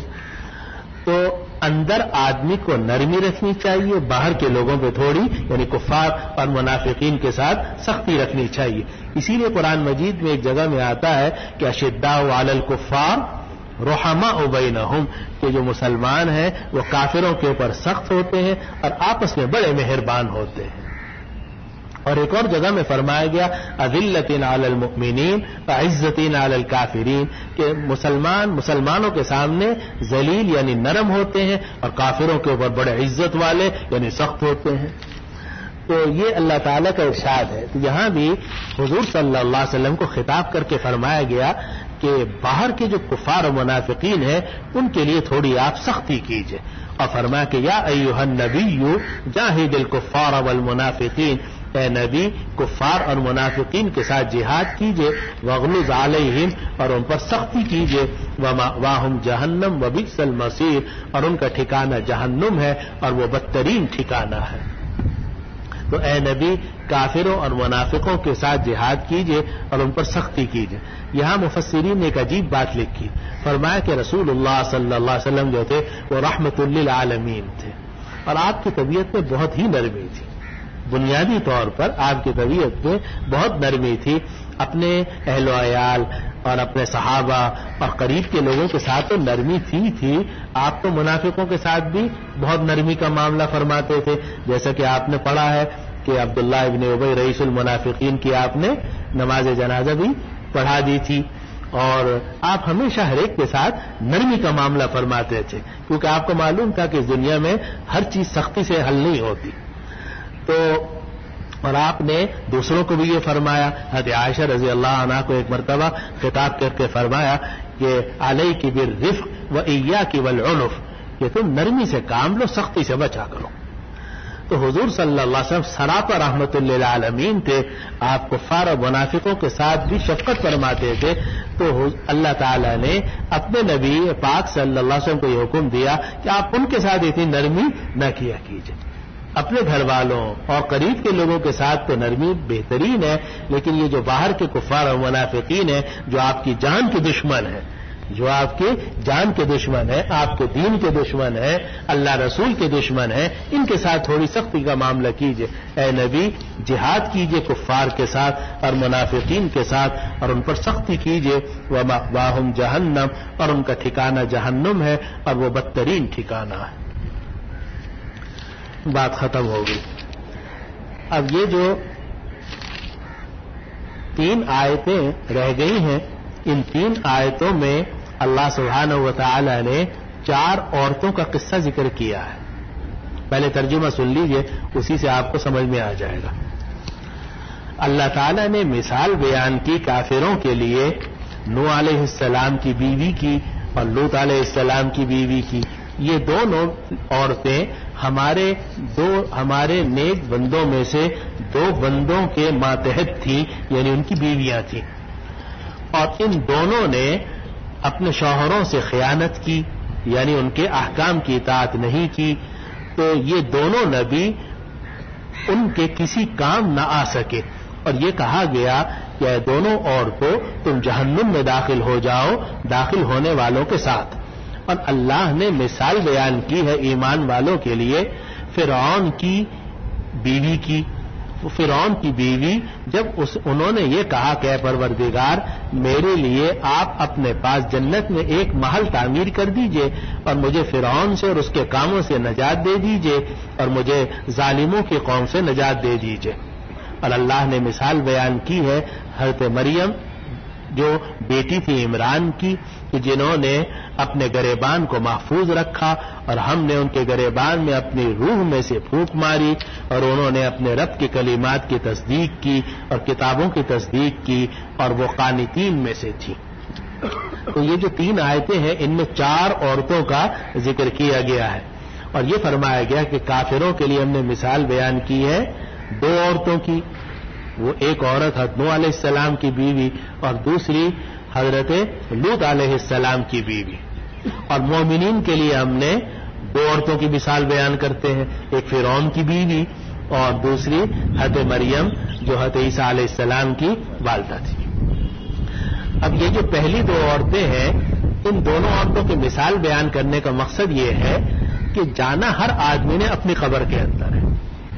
تو اندر آدمی کو نرمی رکھنی چاہیے، باہر کے لوگوں پہ تھوڑی یعنی کفار اور منافقین کے ساتھ سختی رکھنی چاہیے۔ اسی لیے قرآن مجید میں ایک جگہ میں آتا ہے کہ اشداء علی الکفار رحماء بینہم، کہ جو مسلمان ہیں وہ کافروں کے اوپر سخت ہوتے ہیں اور آپس میں بڑے مہربان ہوتے ہیں۔ اور ایک اور جگہ میں فرمایا گیا اذلۃ علی المؤمنین وعزۃ علی الکافرین، کہ مسلمان مسلمانوں کے سامنے ذلیل یعنی نرم ہوتے ہیں اور کافروں کے اوپر بڑے عزت والے یعنی سخت ہوتے ہیں۔ تو یہ اللہ تعالیٰ کا ارشاد ہے۔ تو یہاں بھی حضور صلی اللہ علیہ وسلم کو خطاب کر کے فرمایا گیا کہ باہر کے جو کفار و منافقین ہیں ان کے لیے تھوڑی آپ سختی کیجئے، اور فرمایا کہ یا ایھا النبی جاہد الکفار والمنافقین، اے نبی کفار اور منافقین کے ساتھ جہاد کیجئے، واغلظ علیہم، اور ان پر سختی کیجئے، ومأواہم جہنم وبئس المصیر، اور ان کا ٹھکانہ جہنم ہے اور وہ بدترین ٹھکانہ ہے۔ تو اے نبی کافروں اور منافقوں کے ساتھ جہاد کیجئے اور ان پر سختی کیجئے۔ یہاں مفسرین نے ایک عجیب بات لکھی، فرمایا کہ رسول اللہ صلی اللہ علیہ وسلم جو تھے وہ رحمت للعالمین تھے، اور آپ کی طبیعت میں بہت ہی نرمی تھی، بنیادی طور پر آپ کی طبیعت میں بہت نرمی تھی، اپنے اہل و عیال اور اپنے صحابہ اور قریب کے لوگوں کے ساتھ تو نرمی تھی تھی آپ تو منافقوں کے ساتھ بھی بہت نرمی کا معاملہ فرماتے تھے، جیسا کہ آپ نے پڑھا ہے کہ عبداللہ ابن ابی رئیس المنافقین کی آپ نے نماز جنازہ بھی پڑھا دی تھی، اور آپ ہمیشہ ہر ایک کے ساتھ نرمی کا معاملہ فرماتے تھے، کیونکہ آپ کو معلوم تھا کہ اس دنیا میں ہر چیز سختی سے حل نہیں ہوتی۔ تو اور آپ نے دوسروں کو بھی یہ فرمایا، حضرت عائشہ رضی اللہ عنہا کو ایک مرتبہ خطاب کر کے فرمایا کہ علیک بالرفق وایاک والعنف، کہ تم نرمی سے کام لو، سختی سے بچا کرو۔ تو حضور صلی اللہ علیہ وسلم سراپا رحمت للعالمین تھے، آپ کفار و منافقوں کے ساتھ بھی شفقت فرماتے تھے، تو اللہ تعالیٰ نے اپنے نبی پاک صلی اللہ علیہ وسلم کو یہ حکم دیا کہ آپ ان کے ساتھ اتنی نرمی نہ کیا کیجیے۔ اپنے گھر والوں اور قریب کے لوگوں کے ساتھ تو نرمی بہترین ہے، لیکن یہ جو باہر کے کفار اور منافقین ہیں، جو آپ کی جان کے دشمن ہیں، جو آپ کے جان کے دشمن ہیں، آپ کے دین کے دشمن ہیں، اللہ رسول کے دشمن ہیں، ان کے ساتھ تھوڑی سختی کا معاملہ کیجئے۔ اے نبی جہاد کیجئے کفار کے ساتھ اور منافقین کے ساتھ، اور ان پر سختی کیجئے، ومأواہم جہنم، اور ان کا ٹھکانہ جہنم ہے اور وہ بدترین ٹھکانہ ہے۔ بات ختم ہو گئی۔ اب یہ جو تین آیتیں رہ گئی ہیں، ان تین آیتوں میں اللہ سبحانہ و تعالی نے چار عورتوں کا قصہ ذکر کیا ہے۔ پہلے ترجمہ سن لیجئے، اسی سے آپ کو سمجھ میں آ جائے گا۔ اللہ تعالی نے مثال بیان کی کافروں کے لیے نوح علیہ السلام کی بیوی کی اور لوط علیہ السلام کی بیوی کی۔ یہ دونوں عورتیں ہمارے دو ہمارے نیک بندوں میں سے دو بندوں کے ماتحت تھیں، یعنی ان کی بیویاں تھیں، اور ان دونوں نے اپنے شوہروں سے خیانت کی، یعنی ان کے احکام کی اطاعت نہیں کی، تو یہ دونوں نبی ان کے کسی کام نہ آ سکے، اور یہ کہا گیا کہ اے دونوں عورتوں تم جہنم میں داخل ہو جاؤ داخل ہونے والوں کے ساتھ۔ اور اللہ نے مثال بیان کی ہے ایمان والوں کے لیے فرعون کی بیوی کی۔ فرعون کی بیوی جب اس انہوں نے یہ کہا کہ اے پروردگار میرے لیے آپ اپنے پاس جنت میں ایک محل تعمیر کر دیجئے اور مجھے فرعون سے اور اس کے کاموں سے نجات دے دیجئے اور مجھے ظالموں کی قوم سے نجات دے دیجئے۔ اور اللہ نے مثال بیان کی ہے حضرت مریم جو بیٹی تھی عمران کی، کہ جنہوں نے اپنے گریبان کو محفوظ رکھا اور ہم نے ان کے گریبان میں اپنی روح میں سے پھونک ماری اور انہوں نے اپنے رب کی کلمات کی تصدیق کی اور کتابوں کی تصدیق کی اور وہ قانتین میں سے تھی۔ تو یہ جو تین آیتیں ہیں ان میں چار عورتوں کا ذکر کیا گیا ہے، اور یہ فرمایا گیا کہ کافروں کے لیے ہم نے مثال بیان کی ہے دو عورتوں کی، وہ ایک عورت حضرت نوح علیہ السلام کی بیوی اور دوسری حضرت لوط علیہ السلام کی بیوی۔ اور مومنین کے لیے ہم نے دو عورتوں کی مثال بیان کرتے ہیں، ایک فرعون کی بیوی اور دوسری حضرت مریم جو حضرت عیسیٰ علیہ السلام کی والدہ تھی۔ اب یہ جو پہلی دو عورتیں ہیں ان دونوں عورتوں کی مثال بیان کرنے کا مقصد یہ ہے کہ جانا ہر آدمی نے اپنی قبر کے اندر ہے،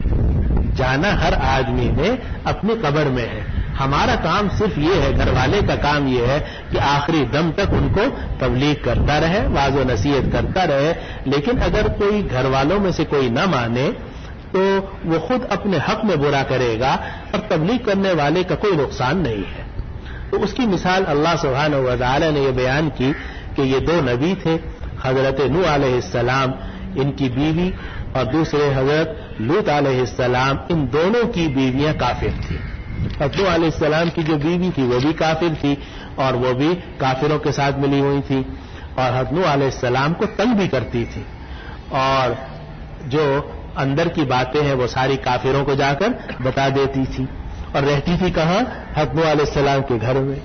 جانا ہر آدمی نے اپنی قبر میں ہے۔ ہمارا کام صرف یہ ہے، گھر والے کا کام یہ ہے کہ آخری دم تک ان کو تبلیغ کرتا رہے، واعظ و نصیحت کرتا رہے، لیکن اگر کوئی گھر والوں میں سے کوئی نہ مانے تو وہ خود اپنے حق میں برا کرے گا اور تبلیغ کرنے والے کا کوئی نقصان نہیں ہے۔ تو اس کی مثال اللہ سبحانہ و تعالی نے یہ بیان کی کہ یہ دو نبی تھے، حضرت نوح علیہ السلام ان کی بیوی اور دوسرے حضرت لوط علیہ السلام، ان دونوں کی بیویاں کافر تھیں۔ حضرت نوح علیہ السلام کی جو بیوی تھی وہ بھی کافر تھی اور وہ بھی کافروں کے ساتھ ملی ہوئی تھی اور حضرت نوح علیہ السلام کو تنگ بھی کرتی تھی، اور جو اندر کی باتیں ہیں وہ ساری کافروں کو جا کر بتا دیتی تھی، اور رہتی تھی کہاں؟ حضرت نوح علیہ السلام کے گھر میں۔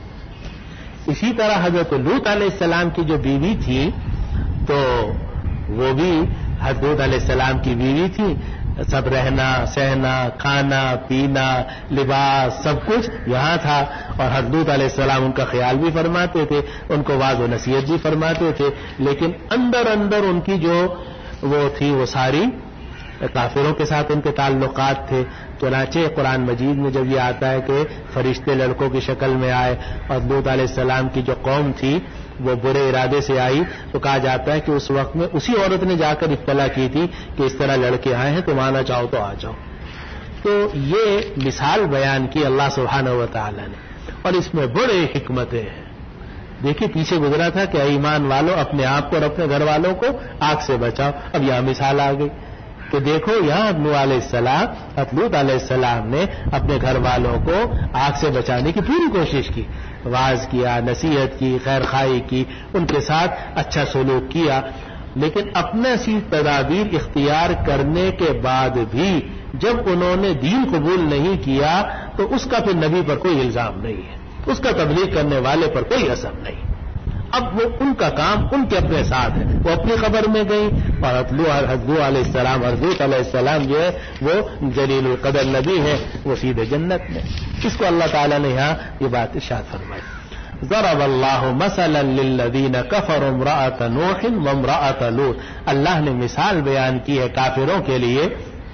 اسی طرح حضرت لوط علیہ السلام کی جو بیوی تھی تو وہ بھی حضرت لوط علیہ السلام کی بیوی تھی، سب رہنا سہنا کھانا پینا لباس سب کچھ یہاں تھا، اور حضرت لوط علیہ السلام ان کا خیال بھی فرماتے تھے، ان کو واعظ و نصیحت بھی فرماتے تھے، لیکن اندر اندر ان کی جو وہ تھی وہ ساری کافروں کے ساتھ ان کے تعلقات تھے۔ چنانچہ قرآن مجید میں جب یہ آتا ہے کہ فرشتے لڑکوں کی شکل میں آئے اور لوط علیہ السلام کی جو قوم تھی وہ برے ارادے سے آئی، تو کہا جاتا ہے کہ اس وقت میں اسی عورت نے جا کر اطلاع کی تھی کہ اس طرح لڑکے آئے ہیں، تم آنا چاہو تو آ جاؤ۔ تو یہ مثال بیان کی اللہ سبحانہ و تعالی نے، اور اس میں بڑے حکمتیں ہیں۔ دیکھیے پیچھے گزرا تھا کہ ایمان والوں اپنے آپ کو اور اپنے گھر والوں کو آگ سے بچاؤ، اب یہاں مثال آ گئی کہ دیکھو یہاں نوح علیہ السلام لوط علیہ السلام نے اپنے گھر والوں کو آگ سے بچانے کی پوری کوشش کی، واعظ کیا، نصیحت کی، خیر خواہی کی، ان کے ساتھ اچھا سلوک کیا، لیکن اپنے سی تدابیر اختیار کرنے کے بعد بھی جب انہوں نے دین قبول نہیں کیا تو اس کا پھر نبی پر کوئی الزام نہیں ہے، اس کا تبلیغ کرنے والے پر کوئی اثر نہیں۔ اب وہ ان کا کام ان کے اپنے ساتھ ہے، وہ اپنی قبر میں گئی، اور حضرت نوح علیہ السلام حضرت علیہ السلام جو ہے وہ جلیل القدر نبی ہیں، وہ سیدھے جنت میں۔ اس کو اللہ تعالیٰ نے یہاں یہ بات ارشاد فرمائی، ضرب اللہ مثلا للذین کفروا امرأۃ نوح وامرأۃ لوط، اللہ نے مثال بیان کی ہے کافروں کے لیے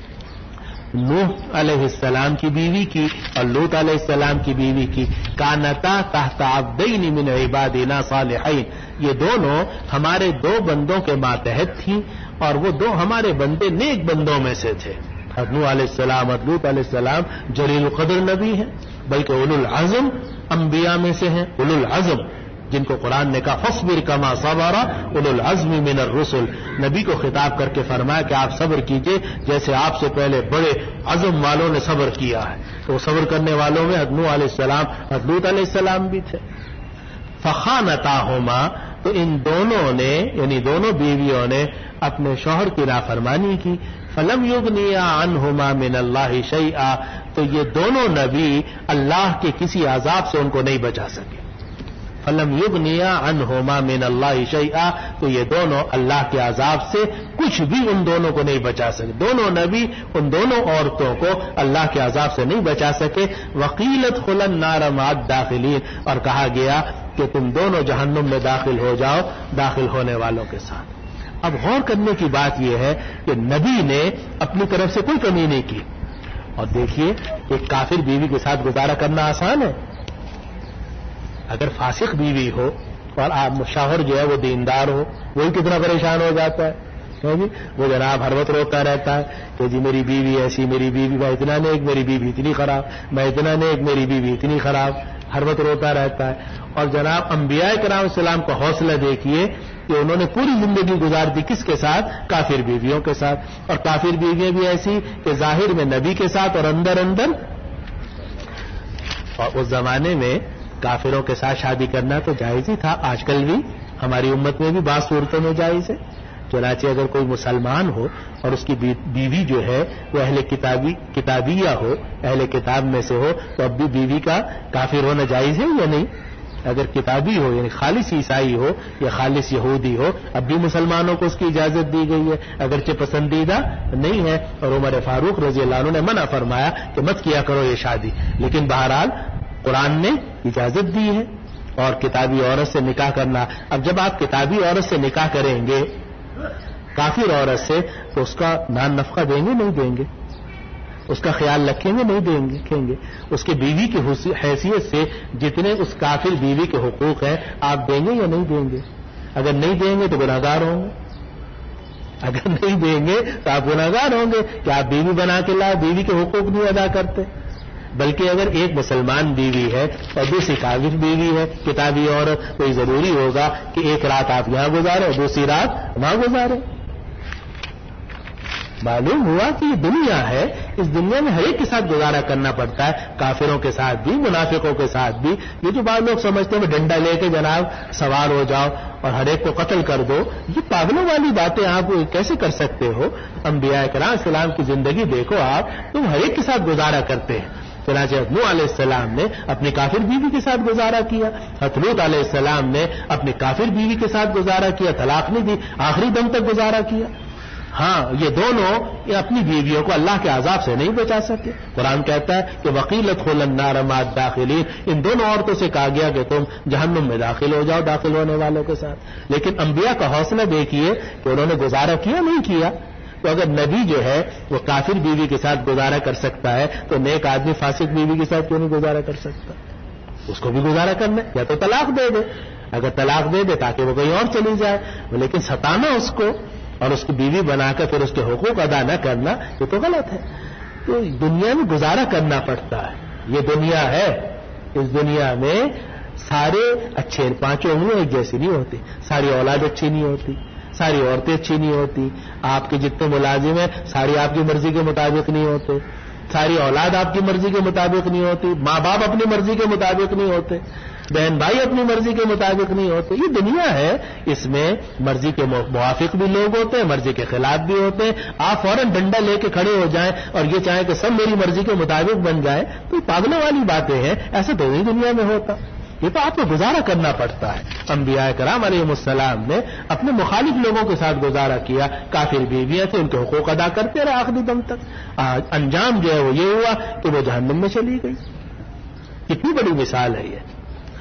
نوح علیہ السلام کی بیوی کی اور لوط علیہ السلام کی بیوی کی، کانتا تحت عبدین من عبادنا صالحین، یہ دونوں ہمارے دو بندوں کے ماتحت تھیں اور وہ دو ہمارے بندے نیک بندوں میں سے تھے۔ حضرت نوح علیہ السلام اور لوط علیہ السلام جلیل القدر نبی ہیں، بلکہ اولو العزم انبیاء میں سے ہیں، اولو العزم جن کو قرآن نے کہا فاصبر کما صبر اولو العزم من الرسل، نبی کو خطاب کر کے فرمایا کہ آپ صبر کیجئے جیسے آپ سے پہلے بڑے عزم والوں نے صبر کیا ہے۔ تو وہ صبر کرنے والوں میں حضرت نوح علیہ السلام حضرت لوط علیہ السلام بھی تھے۔ فخانتاہما، تو ان دونوں نے یعنی دونوں بیویوں نے اپنے شوہر کی نافرمانی کی، فلم یغنیا عنہما من اللہ شیئا، تو یہ دونوں نبی اللہ کے کسی عذاب سے ان کو نہیں بچا سکے۔ فلم یغنیا عنہما من اللہ شیئا، تو یہ دونوں اللہ کے عذاب سے کچھ بھی ان دونوں کو نہیں بچا سکے. دونوں نبی ان دونوں عورتوں کو اللہ کے عذاب سے نہیں بچا سکے. وقیل ادخلا النار مع الداخلین، اور کہا گیا کہ تم دونوں جہنم میں داخل ہو جاؤ داخل ہونے والوں کے ساتھ. اب غور کرنے کی بات یہ ہے کہ نبی نے اپنی طرف سے کوئی کمی نہیں کی. اور دیکھیے ایک کافر بیوی کے ساتھ گزارا کرنا آسان ہے. اگر فاسق بیوی ہو اور آپ شوہر جو ہے وہ دیندار ہو، وہی کتنا پریشان ہو جاتا ہے. جی وہ جناب ہر وقت روتا رہتا ہے کہ جی میری بیوی ایسی، میری بیوی میں اتنا نیک، میری بیوی اتنی خراب، میں اتنا نیک، میری بیوی اتنی خراب، ہر وقت روتا رہتا ہے. اور جناب انبیاء کرام السلام کا حوصلہ دیکھیے کہ انہوں نے پوری زندگی گزار دی کس کے ساتھ؟ کافر بیویوں کے ساتھ. اور کافر بیویاں بھی ایسی کہ ظاہر میں نبی کے ساتھ اور اندر اندر. اور اس زمانے میں کافروں کے ساتھ شادی کرنا تو جائز ہی تھا، آج کل بھی ہماری امت میں بھی بعض صورتوں میں جائز ہے. چنانچہ اگر کوئی مسلمان ہو اور اس کی بیوی جو ہے وہ اہل کتابی کتابیہ ہو، اہل کتاب میں سے ہو، تو اب بھی بیوی کا کافر ہونا جائز ہے یا نہیں؟ اگر کتابی ہو یعنی خالص عیسائی ہو یا خالص یہودی ہو، اب بھی مسلمانوں کو اس کی اجازت دی گئی ہے، اگرچہ پسندیدہ نہیں ہے. اور عمر فاروق رضی اللہ عنہ نے منع فرمایا کہ مت کیا کرو یہ شادی، لیکن بہرحال قرآن نے اجازت دی ہے. اور کتابی عورت سے نکاح کرنا، اب جب آپ کتابی عورت سے نکاح کریں گے کافر عورت سے، تو اس کا نان نفقہ دیں گے نہیں دیں گے؟ اس کا خیال رکھیں گے نہیں دیں گے رکھیں گے اس کے بیوی کی حیثیت سے جتنے اس کافر بیوی کے حقوق ہیں آپ دیں گے یا نہیں دیں گے؟ اگر نہیں دیں گے تو گناہگار ہوں گے. اگر نہیں دیں گے تو آپ گناہگار ہوں گے کہ آپ بیوی بنا کے لائے، بیوی کے حقوق نہیں ادا کرتے. بلکہ اگر ایک مسلمان بیوی ہے اور دوسری کافر بیوی ہے کتابی عورت، تو یہ ضروری ہوگا کہ ایک رات آپ یہاں گزارے اور دوسری رات وہاں گزارے. معلوم ہوا کہ یہ دنیا ہے، اس دنیا میں ہر ایک کے ساتھ گزارا کرنا پڑتا ہے، کافروں کے ساتھ بھی، منافقوں کے ساتھ بھی. یہ جو بعض لوگ سمجھتے ہیں ڈنڈا لے کے جناب سوار ہو جاؤ اور ہر ایک کو قتل کر دو، یہ پاگلوں والی باتیں آپ کیسے کر سکتے ہو؟ انبیاء کرام السلام کی زندگی دیکھو آپ، تم ہر ایک کے ساتھ گزارا کرتے ہیں. چنانچہ نوح علیہ السلام نے اپنی کافر بیوی کے ساتھ گزارا کیا، لوط علیہ السلام نے اپنی کافر بیوی کے ساتھ گزارا کیا، طلاق نہیں دی، آخری دم تک گزارا کیا. ہاں یہ دونوں یہ اپنی بیویوں کو اللہ کے عذاب سے نہیں بچا سکے. قرآن کہتا ہے کہ وقیل ادخلا النار مع الداخلین، ان دونوں عورتوں سے کہا گیا کہ تم جہنم میں داخل ہو جاؤ داخل ہونے والوں کے ساتھ. لیکن انبیاء کا حوصلہ دیکھیے کہ انہوں نے گزارا کیا نہیں کیا. تو اگر نبی جو ہے وہ کافر بیوی کے ساتھ گزارا کر سکتا ہے تو نیک آدمی فاسق بیوی کے ساتھ کیوں نہیں گزارا کر سکتا؟ اس کو بھی گزارا کرنا، یا تو طلاق دے دے، اگر طلاق دے دے تاکہ وہ کہیں اور چلی جائے، لیکن ستانا اس کو اور اس کی بیوی بنا کر پھر اس کے حقوق ادا نہ کرنا یہ تو غلط ہے. تو دنیا میں گزارا کرنا پڑتا ہے، یہ دنیا ہے. اس دنیا میں سارے اچھے، پانچوں انگلیاں ایک جیسی نہیں ہوتی، ساری اولاد اچھی نہیں ہوتی، ساری عورتیں اچھی نہیں ہوتی، آپ کے جتنے ملازم ہیں ساری آپ کی مرضی کے مطابق نہیں ہوتے، ساری اولاد آپ کی مرضی کے مطابق نہیں ہوتی، ماں باپ اپنی مرضی کے مطابق نہیں ہوتے، بہن بھائی اپنی مرضی کے مطابق نہیں ہوتے. یہ دنیا ہے، اس میں مرضی کے موافق بھی لوگ ہوتے ہیں، مرضی کے خلاف بھی ہوتے ہیں. آپ فوراً ڈنڈا لے کے کھڑے ہو جائیں اور یہ چاہیں کہ سب میری مرضی کے مطابق بن جائے تو یہ پاگلوں والی باتیں ہیں. ایسا تو نہیں دنیا میں ہوتا. یہ تو آپ کو گزارا کرنا پڑتا ہے. انبیاء کرام علیہ السلام نے اپنے مخالف لوگوں کے ساتھ گزارا کیا، کافر بیویاں تھے، ان کے حقوق ادا کرتے رہے آخری دم تک. انجام جو ہے وہ یہ ہوا کہ وہ جہنم میں چلی گئی. کتنی بڑی مثال ہے یہ.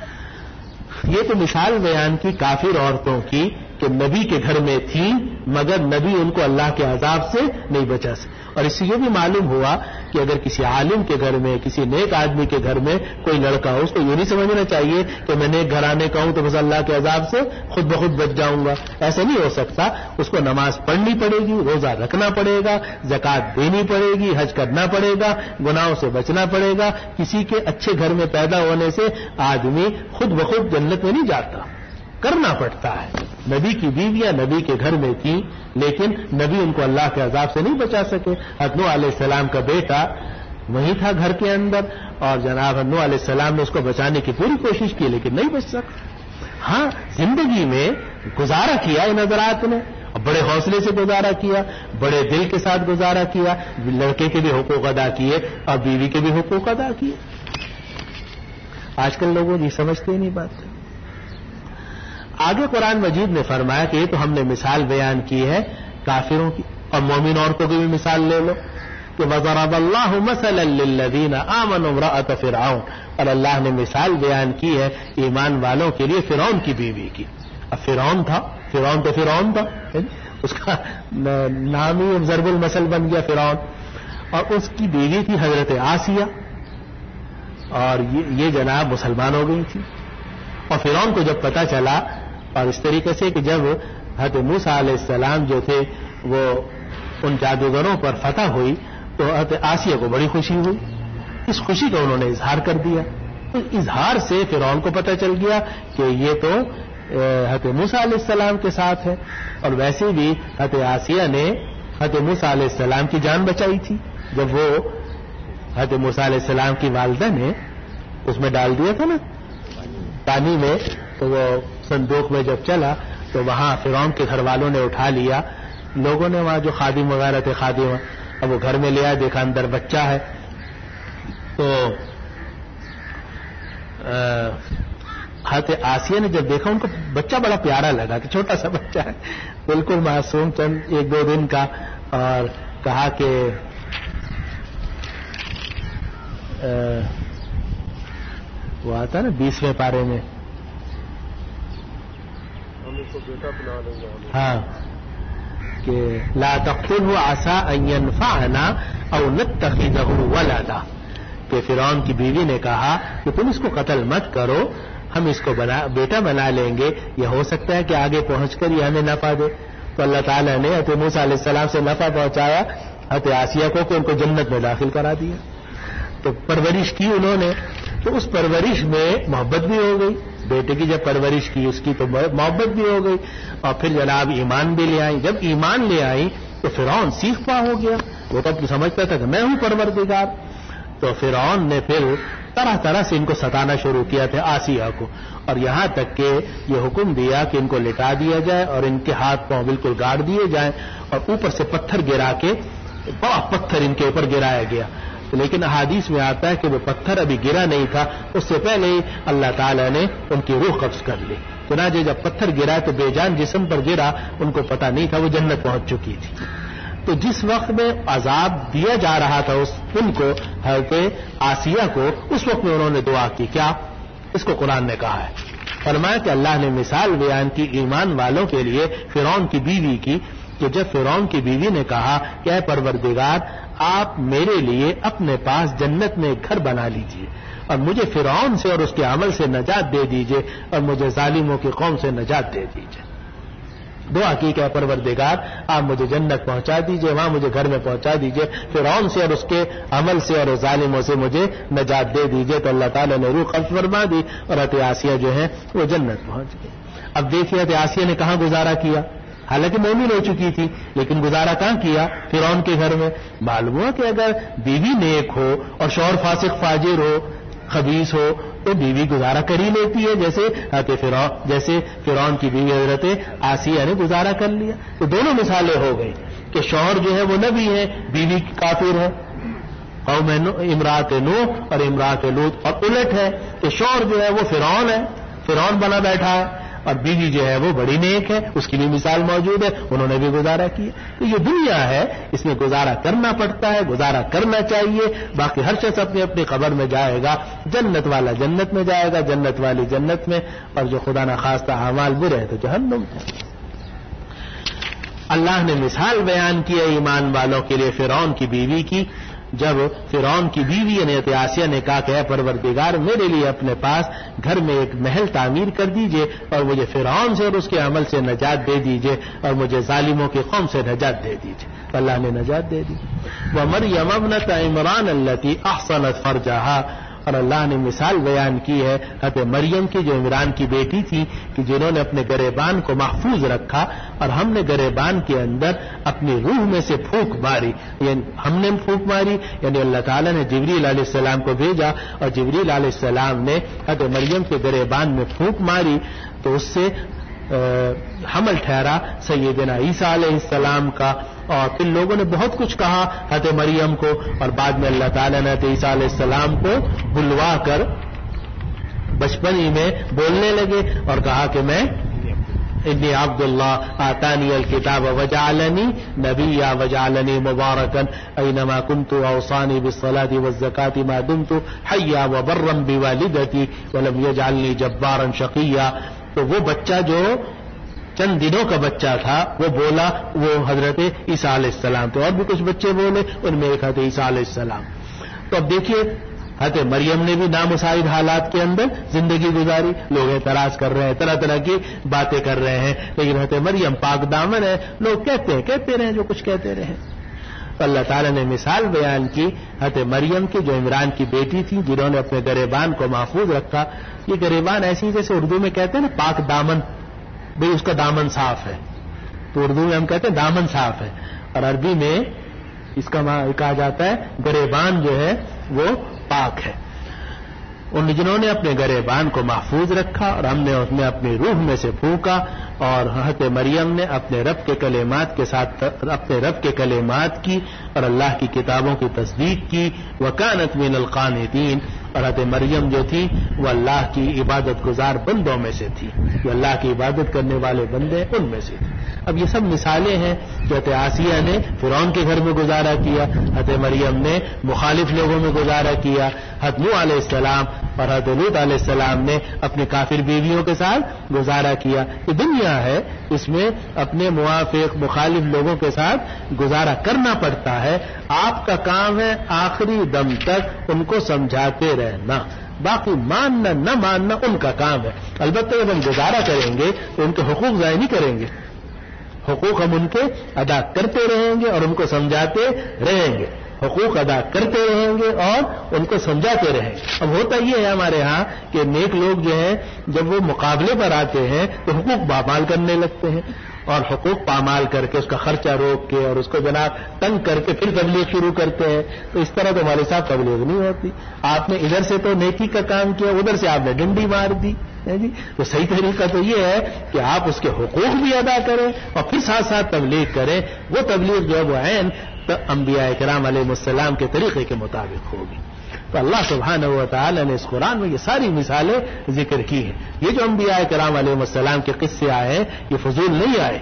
یہ تو مثال بیان کی کافر عورتوں کی کہ نبی کے گھر میں تھی مگر نبی ان کو اللہ کے عذاب سے نہیں بچا سکے. اور اس سے یہ بھی معلوم ہوا کہ اگر کسی عالم کے گھر میں، کسی نیک آدمی کے گھر میں کوئی لڑکا ہو، اس کو یہ نہیں سمجھنا چاہیے کہ میں نیک گھرانے کا ہوں تو بس اللہ کے عذاب سے خود بخود بچ جاؤں گا. ایسا نہیں ہو سکتا. اس کو نماز پڑھنی پڑے گی، روزہ رکھنا پڑے گا، زکوٰۃ دینی پڑے گی، حج کرنا پڑے گا، گناہوں سے بچنا پڑے گا. کسی کے اچھے گھر میں پیدا ہونے سے آدمی خود بخود جنت میں نہیں جاتا، کرنا پڑتا ہے. نبی کی بیویاں نبی کے گھر میں تھی لیکن نبی ان کو اللہ کے عذاب سے نہیں بچا سکے. نوح علیہ السلام کا بیٹا وہی تھا گھر کے اندر اور جناب نوح علیہ السلام نے اس کو بچانے کی پوری کوشش کی لیکن نہیں بچ سکا. ہاں زندگی میں گزارا کیا ان حضرات نے، بڑے حوصلے سے گزارا کیا، بڑے دل کے ساتھ گزارا کیا، لڑکے کے بھی حقوق ادا کیے اور بیوی کے بھی حقوق ادا کیے. آج کل لوگوں یہ سمجھتے ہی نہیں بات. آگے قرآن مجید نے فرمایا کہ یہ تو ہم نے مثال بیان کی ہے کافروں کی، اور مومن عورتوں کی بھی مثال لے لو کہ وَضَرَبَ اللَّهُ مَثَلًا لِلَّذِينَ آمَنُوا امْرَأَتَ فِرْعَوْنَ، اور اللہ نے مثال بیان کی ہے ایمان والوں کے لیے فرعون کی بیوی کی۔ اب فرعون تھا، فرعون تو فرعون تھا، اس کا نام ہی ضرب المثل بن گیا فرعون، اور اس کی بیوی تھی حضرت آسیہ، اور یہ جناب مسلمان ہو گئی تھی۔ اور فرعون کو جب پتہ چلا، اور اس طریقے سے کہ جب حضرت موسیٰ علیہ السلام جو تھے وہ ان جادوگروں پر فتح ہوئی تو حضرت آسیہ کو بڑی خوشی ہوئی، اس خوشی کا انہوں نے اظہار کر دیا۔ تو اظہار سے فرعون کو پتہ چل گیا کہ یہ تو حضرت موسیٰ علیہ السلام کے ساتھ ہے، اور ویسے بھی حضرت آسیہ نے حضرت موسیٰ علیہ السلام کی جان بچائی تھی جب وہ حضرت موسیٰ علیہ السلام کی والدہ نے اس میں ڈال دیا تھا نا پانی میں، تو وہ صندوق میں جب چلا تو وہاں فرعون کے گھر والوں نے اٹھا لیا، لوگوں نے وہاں جو خادم وغیرہ تھے خادم، اب وہ گھر میں لیا، دیکھا اندر بچہ ہے، تو حضرت آسیہ نے جب دیکھا ان کو بچہ بڑا پیارا لگا کہ چھوٹا سا بچہ ہے بالکل معصوم چند ایک دو دن کا، اور کہا کہ وہ آتا نا بیسویں پارے میں، ہاں کہ لا تقتلہ عسى ان ينفعنا او نتخذہ ولدا، کہ فرعون کی بیوی نے کہا کہ تم اس کو قتل مت کرو، ہم اس کو بنا بیٹا بنا لیں گے، یہ ہو سکتا ہے کہ آگے پہنچ کر یہ ہمیں نفع دے۔ تو اللہ تعالیٰ نے حضرت موسیٰ علیہ السلام سے نفع پہنچایا حضرت آسیہ کو کہ ان کو جنت میں داخل کرا دیا، تو پرورش کی انہوں نے، تو اس پرورش میں محبت بھی ہو گئی، بیٹے کی جب پرورش کی اس کی تو محبت بھی ہو گئی، اور پھر جناب ایمان بھی لے آئی۔ جب ایمان لے آئی تو فرعون سیخ پا ہو گیا، وہ تو سمجھتا تھا کہ میں ہوں پروردگار، تو فرعون نے پھر طرح طرح سے ان کو ستانا شروع کیا تھا آسیہ کو، اور یہاں تک کہ یہ حکم دیا کہ ان کو لٹا دیا جائے اور ان کے ہاتھ پاؤں بالکل گاڑ دیے جائیں، اور اوپر سے پتھر گرا کے بڑا پتھر ان کے اوپر گرایا گیا۔ لیکن احادیث میں آتا ہے کہ وہ پتھر ابھی گرا نہیں تھا، اس سے پہلے ہی اللہ تعالیٰ نے ان کی روح قبض کر لی، چنانچہ جب پتھر گرا تو بے جان جسم پر گرا، ان کو پتہ نہیں تھا وہ جنت پہنچ چکی تھی۔ تو جس وقت میں عذاب دیا جا رہا تھا اس ان کو حضرت آسیہ کو، اس وقت میں انہوں نے دعا کی، کیا اس کو قرآن نے کہا ہے، فرمایا کہ اللہ نے مثال بیان کی ایمان والوں کے لیے فرعون کی بیوی کی، کہ جب فرعون کی بیوی نے کہا کہ اے پروردگار آپ میرے لیے اپنے پاس جنت میں ایک گھر بنا لیجئے اور مجھے فرعون سے اور اس کے عمل سے نجات دے دیجئے اور مجھے ظالموں کی قوم سے نجات دے دیجئے۔ دعا کی کہ پروردگار آپ مجھے جنت پہنچا دیجئے، وہاں مجھے گھر میں پہنچا دیجئے، فرعون سے اور اس کے عمل سے اور ظالموں سے مجھے نجات دے دیجئے۔ تو اللہ تعالیٰ نے روح قبض فرما دی اور حضرت آسیہ جو ہے وہ جنت پہنچ گئی۔ اب دیکھیے حضرت آسیہ نے کہاں گزارا کیا، حالانکہ مومن ہو چکی تھی، لیکن گزارا کہاں کیا؟ فرعون کے گھر میں۔ معلوم ہوا کہ اگر بیوی نیک ہو اور شوہر فاسق فاجر ہو، خبیث ہو، تو بیوی گزارا کر ہی لیتی ہے، جیسے فرعون جیسے فرعون کی بیوی حضرت آسیہ نے گزارا کر لیا۔ تو دونوں مثالیں ہو گئی کہ شوہر جو ہے وہ نبی ہے، بیوی کافر ہے، قوم امرات نوح اور امرات لوط، اور الٹ ہے کہ شوہر جو ہے وہ فرعون ہے، فرعون بنا بیٹھا ہے، اور بیوی جو ہے وہ بڑی نیک ہے، اس کی بھی مثال موجود ہے، انہوں نے بھی گزارا کیا۔ تو یہ دنیا ہے، اس میں گزارا کرنا پڑتا ہے، گزارا کرنا چاہیے، باقی ہر شخص اپنی اپنی قبر میں جائے گا، جنت والا جنت میں جائے گا، جنت والی جنت میں، اور جو خدا نخواستہ اعمال برے ہیں تو جہنم ہے۔ اللہ نے مثال بیان کی ہے ایمان والوں کے لیے فرعون کی بیوی کی، جب فرعون کی بیوی یعنی آسیہ نے کہا کہ اے پروردگار میرے لیے اپنے پاس گھر میں ایک محل تعمیر کر دیجئے اور مجھے فرعون سے اور اس کے عمل سے نجات دے دیجئے اور مجھے ظالموں کی قوم سے نجات دے دیجئے۔ اللہ نے نجات دے دی۔ وَمَرْيَمَ ابْنَتَ عِمْرَانَ الَّتِي أَحْصَنَتْ فَرْجَهَا، اور اللہ نے مثال بیان کی ہے حضرت مریم کی جو عمران کی بیٹی تھی کہ جنہوں نے اپنے گریبان کو محفوظ رکھا اور ہم نے گریبان کے اندر اپنی روح میں سے پھونک ماری، یعنی ہم نے پھونک ماری یعنی اللہ تعالیٰ نے جبریل علیہ السلام کو بھیجا اور جبریل علیہ السلام نے حضرت مریم کے گریبان میں پھونک ماری تو اس سے حمل ٹھہرا سیدنا عیسیٰ علیہ السلام کا، اور پھر لوگوں نے بہت کچھ کہا حضرت مریم کو، اور بعد میں اللہ تعالیٰ نے حضرت عیسیٰ علیہ السلام کو بلوا کر بچپن ہی میں بولنے لگے اور کہا کہ میں انی عبد اللہ آتانی الکتاب وجعلنی نبیا وجعلنی مبارکا اینما کنت اوصانی بالصلاۃ والزکاۃ ما دمت حیا وبرا بوالدتی ولم یجعلنی جبارا شقیا. تو وہ بچہ جو چند دنوں کا بچہ تھا وہ بولا، وہ حضرت عیسیٰ علیہ السلام تھے. اور بھی کچھ بچے بولے، ان میں ایک حضرت عیسیٰ علیہ السلام. تو اب دیکھیے حضرت مریم نے بھی نامساعد حالات کے اندر زندگی گزاری. لوگ اعتراض کر رہے ہیں، طرح طرح کی باتیں کر رہے ہیں، لیکن حضرت مریم پاک دامن ہے. لوگ کہتے ہیں کہتے رہے جو کچھ کہتے رہے. تو اللہ تعالیٰ نے مثال بیان کی حضرت مریم کی جو عمران کی بیٹی تھی، جنہوں نے اپنے گریبان کو محفوظ رکھا. یہ گریبان ایسی جیسے اردو میں کہتے ہیں نا پاک دامن، بھئی اس کا دامن صاف ہے. تو اردو میں ہم کہتے ہیں دامن صاف ہے، اور عربی میں اس کا کہا جاتا ہے گریبان جو ہے وہ پاک ہے. ان جنہوں نے اپنے گریبان کو محفوظ رکھا اور ہم نے اس میں اپنی روح میں سے پھونکا، اور حضرت مریم نے اپنے رب کے کلمات کے ساتھ اپنے رب کے کلمات کی اور اللہ کی کتابوں کی تصدیق کی. وکانت من القانتین، اور حضرت مریم جو تھی وہ اللہ کی عبادت گزار بندوں میں سے تھی، جو اللہ کی عبادت کرنے والے بندے ان میں سے تھی. اب یہ سب مثالیں ہیں جو حضرت آسیہ نے فرعون کے گھر میں گزارا کیا، حضرت مریم نے مخالف لوگوں میں گزارا کیا، حضرت نوح علیہ السلام اور حضرت لوط علیہ السلام نے اپنے کافر بیویوں کے ساتھ گزارا کیا. یہ دنیا ہے، اس میں اپنے موافق مخالف لوگوں کے ساتھ گزارا کرنا پڑتا ہے. آپ کا کام ہے آخری دم تک ان کو سمجھاتے رہنا، باقی ماننا نہ ماننا ان کا کام ہے. البتہ جب ہم گزارا کریں گے تو ان کے حقوق ضائع نہیں کریں گے، حقوق ہم ان کے ادا کرتے رہیں گے اور ان کو سمجھاتے رہیں گے. حقوق ادا کرتے رہیں گے اور ان کو سمجھاتے رہیں گے. اب ہوتا یہ ہے ہمارے ہاں کہ نیک لوگ جو ہیں جب وہ مقابلے پر آتے ہیں تو حقوق پامال کرنے لگتے ہیں، اور حقوق پامال کر کے اس کا خرچہ روک کے اور اس کو جناب تنگ کر کے پھر تبلیغ شروع کرتے ہیں. تو اس طرح تو ہمارے ساتھ تبلیغ نہیں ہوتی. آپ نے ادھر سے تو نیکی کا کام کیا، ادھر سے آپ نے ڈنڈی مار دی. جی تو صحیح طریقہ تو یہ ہے کہ آپ اس کے حقوق بھی ادا کریں اور پھر ساتھ ساتھ تبلیغ کریں. وہ تبلیغ جو ہے وہ عین انبیاء کرام علیہ السلام کے طریقے کے مطابق ہوگی. تو اللہ سبحانہ و تعالی نے اس قرآن میں یہ ساری مثالیں ذکر کی ہیں. یہ جو انبیاء کرام علیہ السلام کے قصے آئے ہیں یہ فضول نہیں آئے.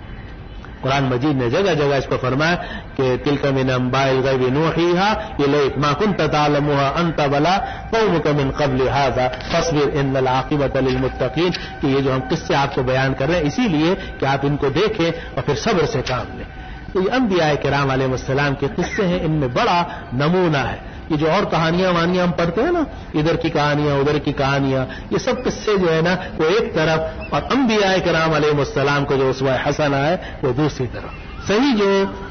قرآن مجید نے جگہ جگہ اس کو فرمایا کہ تلک من انباء الغیب نوحیھا الیک ما کنت تعلمھا انت ولا قومک من قبل ھذا فاصبر ان العاقبۃ للمتقین. کہ یہ جو ہم قصے آپ کو بیان کر رہے ہیں اسی لیے کہ آپ ان کو دیکھیں اور پھر صبر سے کام لیں. تو یہ انبیاء کرام علیہ السلام کے قصے ہیں، ان میں بڑا نمونہ ہے. یہ جو اور کہانیاں وانیاں ہم پڑھتے ہیں نا، ادھر کی کہانیاں ادھر کی کہانیاں، یہ سب قصے جو ہے نا وہ ایک طرف، اور انبیاء کرام علیہ السلام کو جو اسوہ حسنہ ہے وہ دوسری طرف. صحیح جو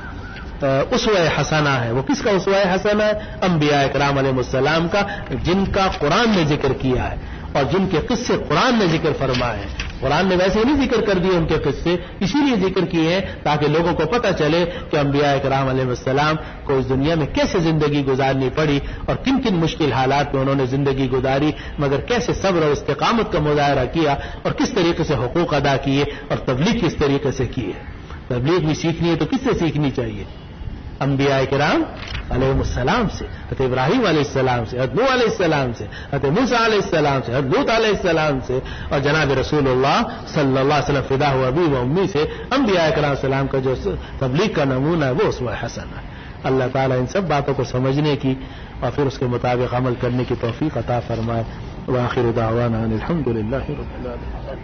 اسوہ حسنہ ہے وہ کس کا اسوہ حسنہ ہے؟ انبیاء کرام علیہ السلام کا، جن کا قرآن نے ذکر کیا ہے اور جن کے قصے قرآن نے ذکر فرمائے ہیں. قرآن نے ویسے نہیں ذکر کر دیے ان کے قصے، اسی لیے ذکر کیے ہیں تاکہ لوگوں کو پتہ چلے کہ انبیاء کرام علیہ السلام کو اس دنیا میں کیسے زندگی گزارنی پڑی اور کن کن مشکل حالات میں انہوں نے زندگی گزاری، مگر کیسے صبر اور استقامت کا مظاہرہ کیا اور کس طریقے سے حقوق ادا کیے اور تبلیغ کس طریقے سے کی ہے. تبلیغ بھی سیکھنی ہے تو کس سے سیکھنی چاہیے؟ انبیاء کرام علیہ السلام سے، حضرت ابراہیم علیہ السلام سے، حضرت نوح علیہ السلام سے، حضرت موسیٰ علیہ السلام سے، حضرت لوط علیہ السلام سے، اور جناب رسول اللہ صلی اللہ علیہ وسلم فدا ہوا ابی و امی سے. انبیاء کرام السلام کا جو تبلیغ کا نمونہ ہے وہ اسوہ حسنہ ہے. اللہ تعالیٰ ان سب باتوں کو سمجھنے کی اور پھر اس کے مطابق عمل کرنے کی توفیق عطا فرمائے. وآخر دعوانا ان الحمد للہ رب العالمین.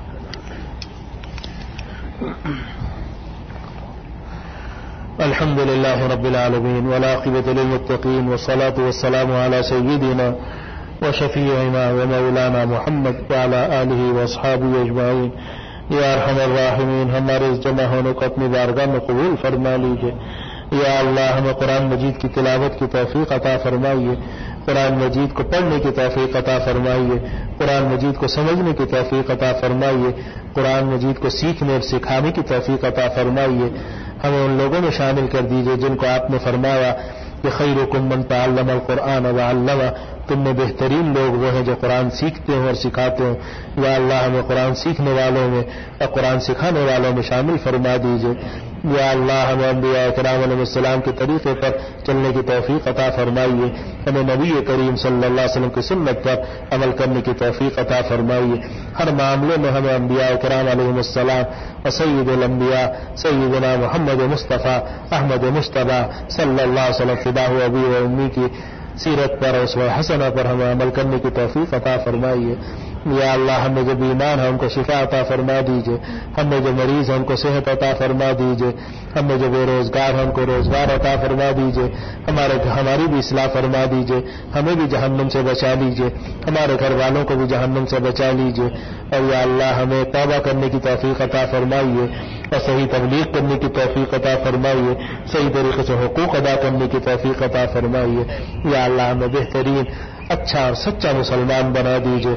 الحمد لله رب العالمين والعاقبة للمتقين والصلاة والسلام على سيدنا وشفيعنا ومولانا محمد وعلى آله واصحابه اجمعین. یا ارحم الراحمین، ہمارے اس جمع ہونے کو اپنی بارگاہ میں قبول فرما لیجیے. یا اللہ ہمیں قرآن مجید کی تلاوت کی توفیق عطا فرمائیے، قرآن مجید کو پڑھنے کی توفیق عطا فرمائیے، قرآن مجید کو سمجھنے کی توفیق عطا فرمائیے، قرآن مجید کو سیکھنے اور سکھانے کی توفیق عطا فرمائیے. ہمیں ان لوگوں میں شامل کر دیجئے جن کو آپ نے فرمایا کہ خیرکم من تعلم القرآن وعلمہ، تم میں بہترین لوگ وہ ہیں جو قرآن سیکھتے ہوں اور سکھاتے ہوں. یا اللہ ہمیں قرآن سیکھنے والوں میں اور قرآن سکھانے والوں میں شامل فرما دیجئے. یا اللہ ہمیں انبیاء کرام علیہ السلام کے طریقے پر چلنے کی توفیق عطا فرمائیے، ہمیں نبی کریم صلی اللہ علیہ وسلم کی سنت پر عمل کرنے کی توفیق عطا فرمائیے، ہر معاملے میں ہمیں انبیاء کرام علیہ السلام اور سید الانبیاء سیدنا محمد مصطفیٰ احمد مجتبی صلی اللہ علیہ وسلم فداہ ابی و امی کی سیرت پر اور اسوہ حسنہ پر ہمیں عمل کرنے کی توفیق عطا فرمائیے۔ یا اللہ ہمیں جو بیمار ہیں ان کو شفا عطا فرما دیجئے، ہمیں جو مریض ہیں ان کو صحت عطا فرما دیجئے، ہمیں جو بے روزگار ہیں ان کو روزگار عطا فرما دیجئے، ہمارے ہماری بھی اصلاح فرما دیجئے، ہمیں بھی جہنم سے بچا لیجئے، ہمارے گھر والوں کو بھی جہنم سے بچا لیجئے، اور یا اللہ ہمیں توبہ کرنے کی توفیق عطا فرمائیے اور صحیح تبلیغ کرنے کی توفیق عطا فرمائیے، صحیح طریقے سے حقوق ادا کرنے کی توفیق عطا فرمائیے۔ یا اللہ ہمیں بہترین اچھا اور سچا مسلمان بنا دیجئے۔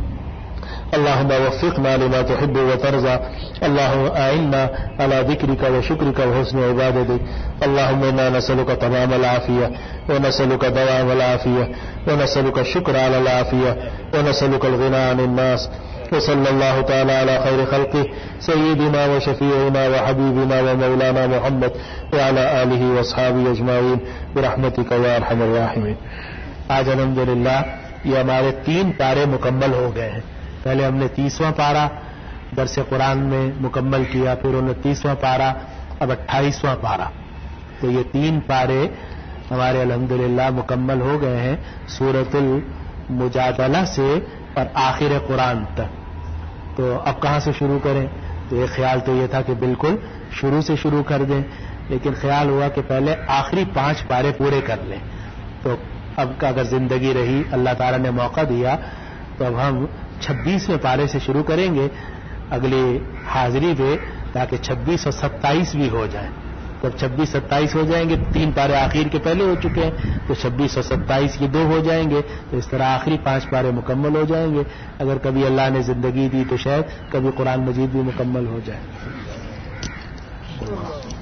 اللهم وفقنا لما تحب وترضى، اللهم أعنا على ذكرك وشكرك وحسن عبادتك، اللهم إنا نسألك تمام العافية ونسألك دوام العافية ونسألك الشكر على العافية ونسألك الغنى عن الناس، وصلى الله تعالى على خير خلقه سيدنا وشفيعنا وحبيبنا ومولانا محمد وعلى آله وأصحابه أجمعين برحمتك يا أرحم الراحمين۔ آج الحمدللہ یہ ہمارے تین پارے مکمل ہو گئے ہیں۔ پہلے ہم نے تیسواں پارا درس قرآن میں مکمل کیا، پھر انتیسواں پارا، اب اٹھائیسواں پارا، تو یہ تین پارے ہمارے الحمدللہ مکمل ہو گئے ہیں سورۃ المجادلہ سے اور آخر قرآن تک۔ تو اب کہاں سے شروع کریں؟ تو ایک خیال تو یہ تھا کہ بالکل شروع سے شروع کر دیں، لیکن خیال ہوا کہ پہلے آخری پانچ پارے پورے کر لیں۔ تو اب اگر زندگی رہی، اللہ تعالیٰ نے موقع دیا، تو اب ہم چھبیسویں پارے سے شروع کریں گے اگلی حاضری پہ، تاکہ چھبیس اور ستائیس بھی ہو جائیں۔ جب چھبیس ستائیس ہو جائیں گے، تین پارے آخر کے پہلے ہو چکے ہیں، تو چھبیس اور ستائیس یہ دو ہو جائیں گے، تو اس طرح آخری پانچ پارے مکمل ہو جائیں گے۔ اگر کبھی اللہ نے زندگی دی تو شاید کبھی قرآن مجید بھی مکمل ہو جائے۔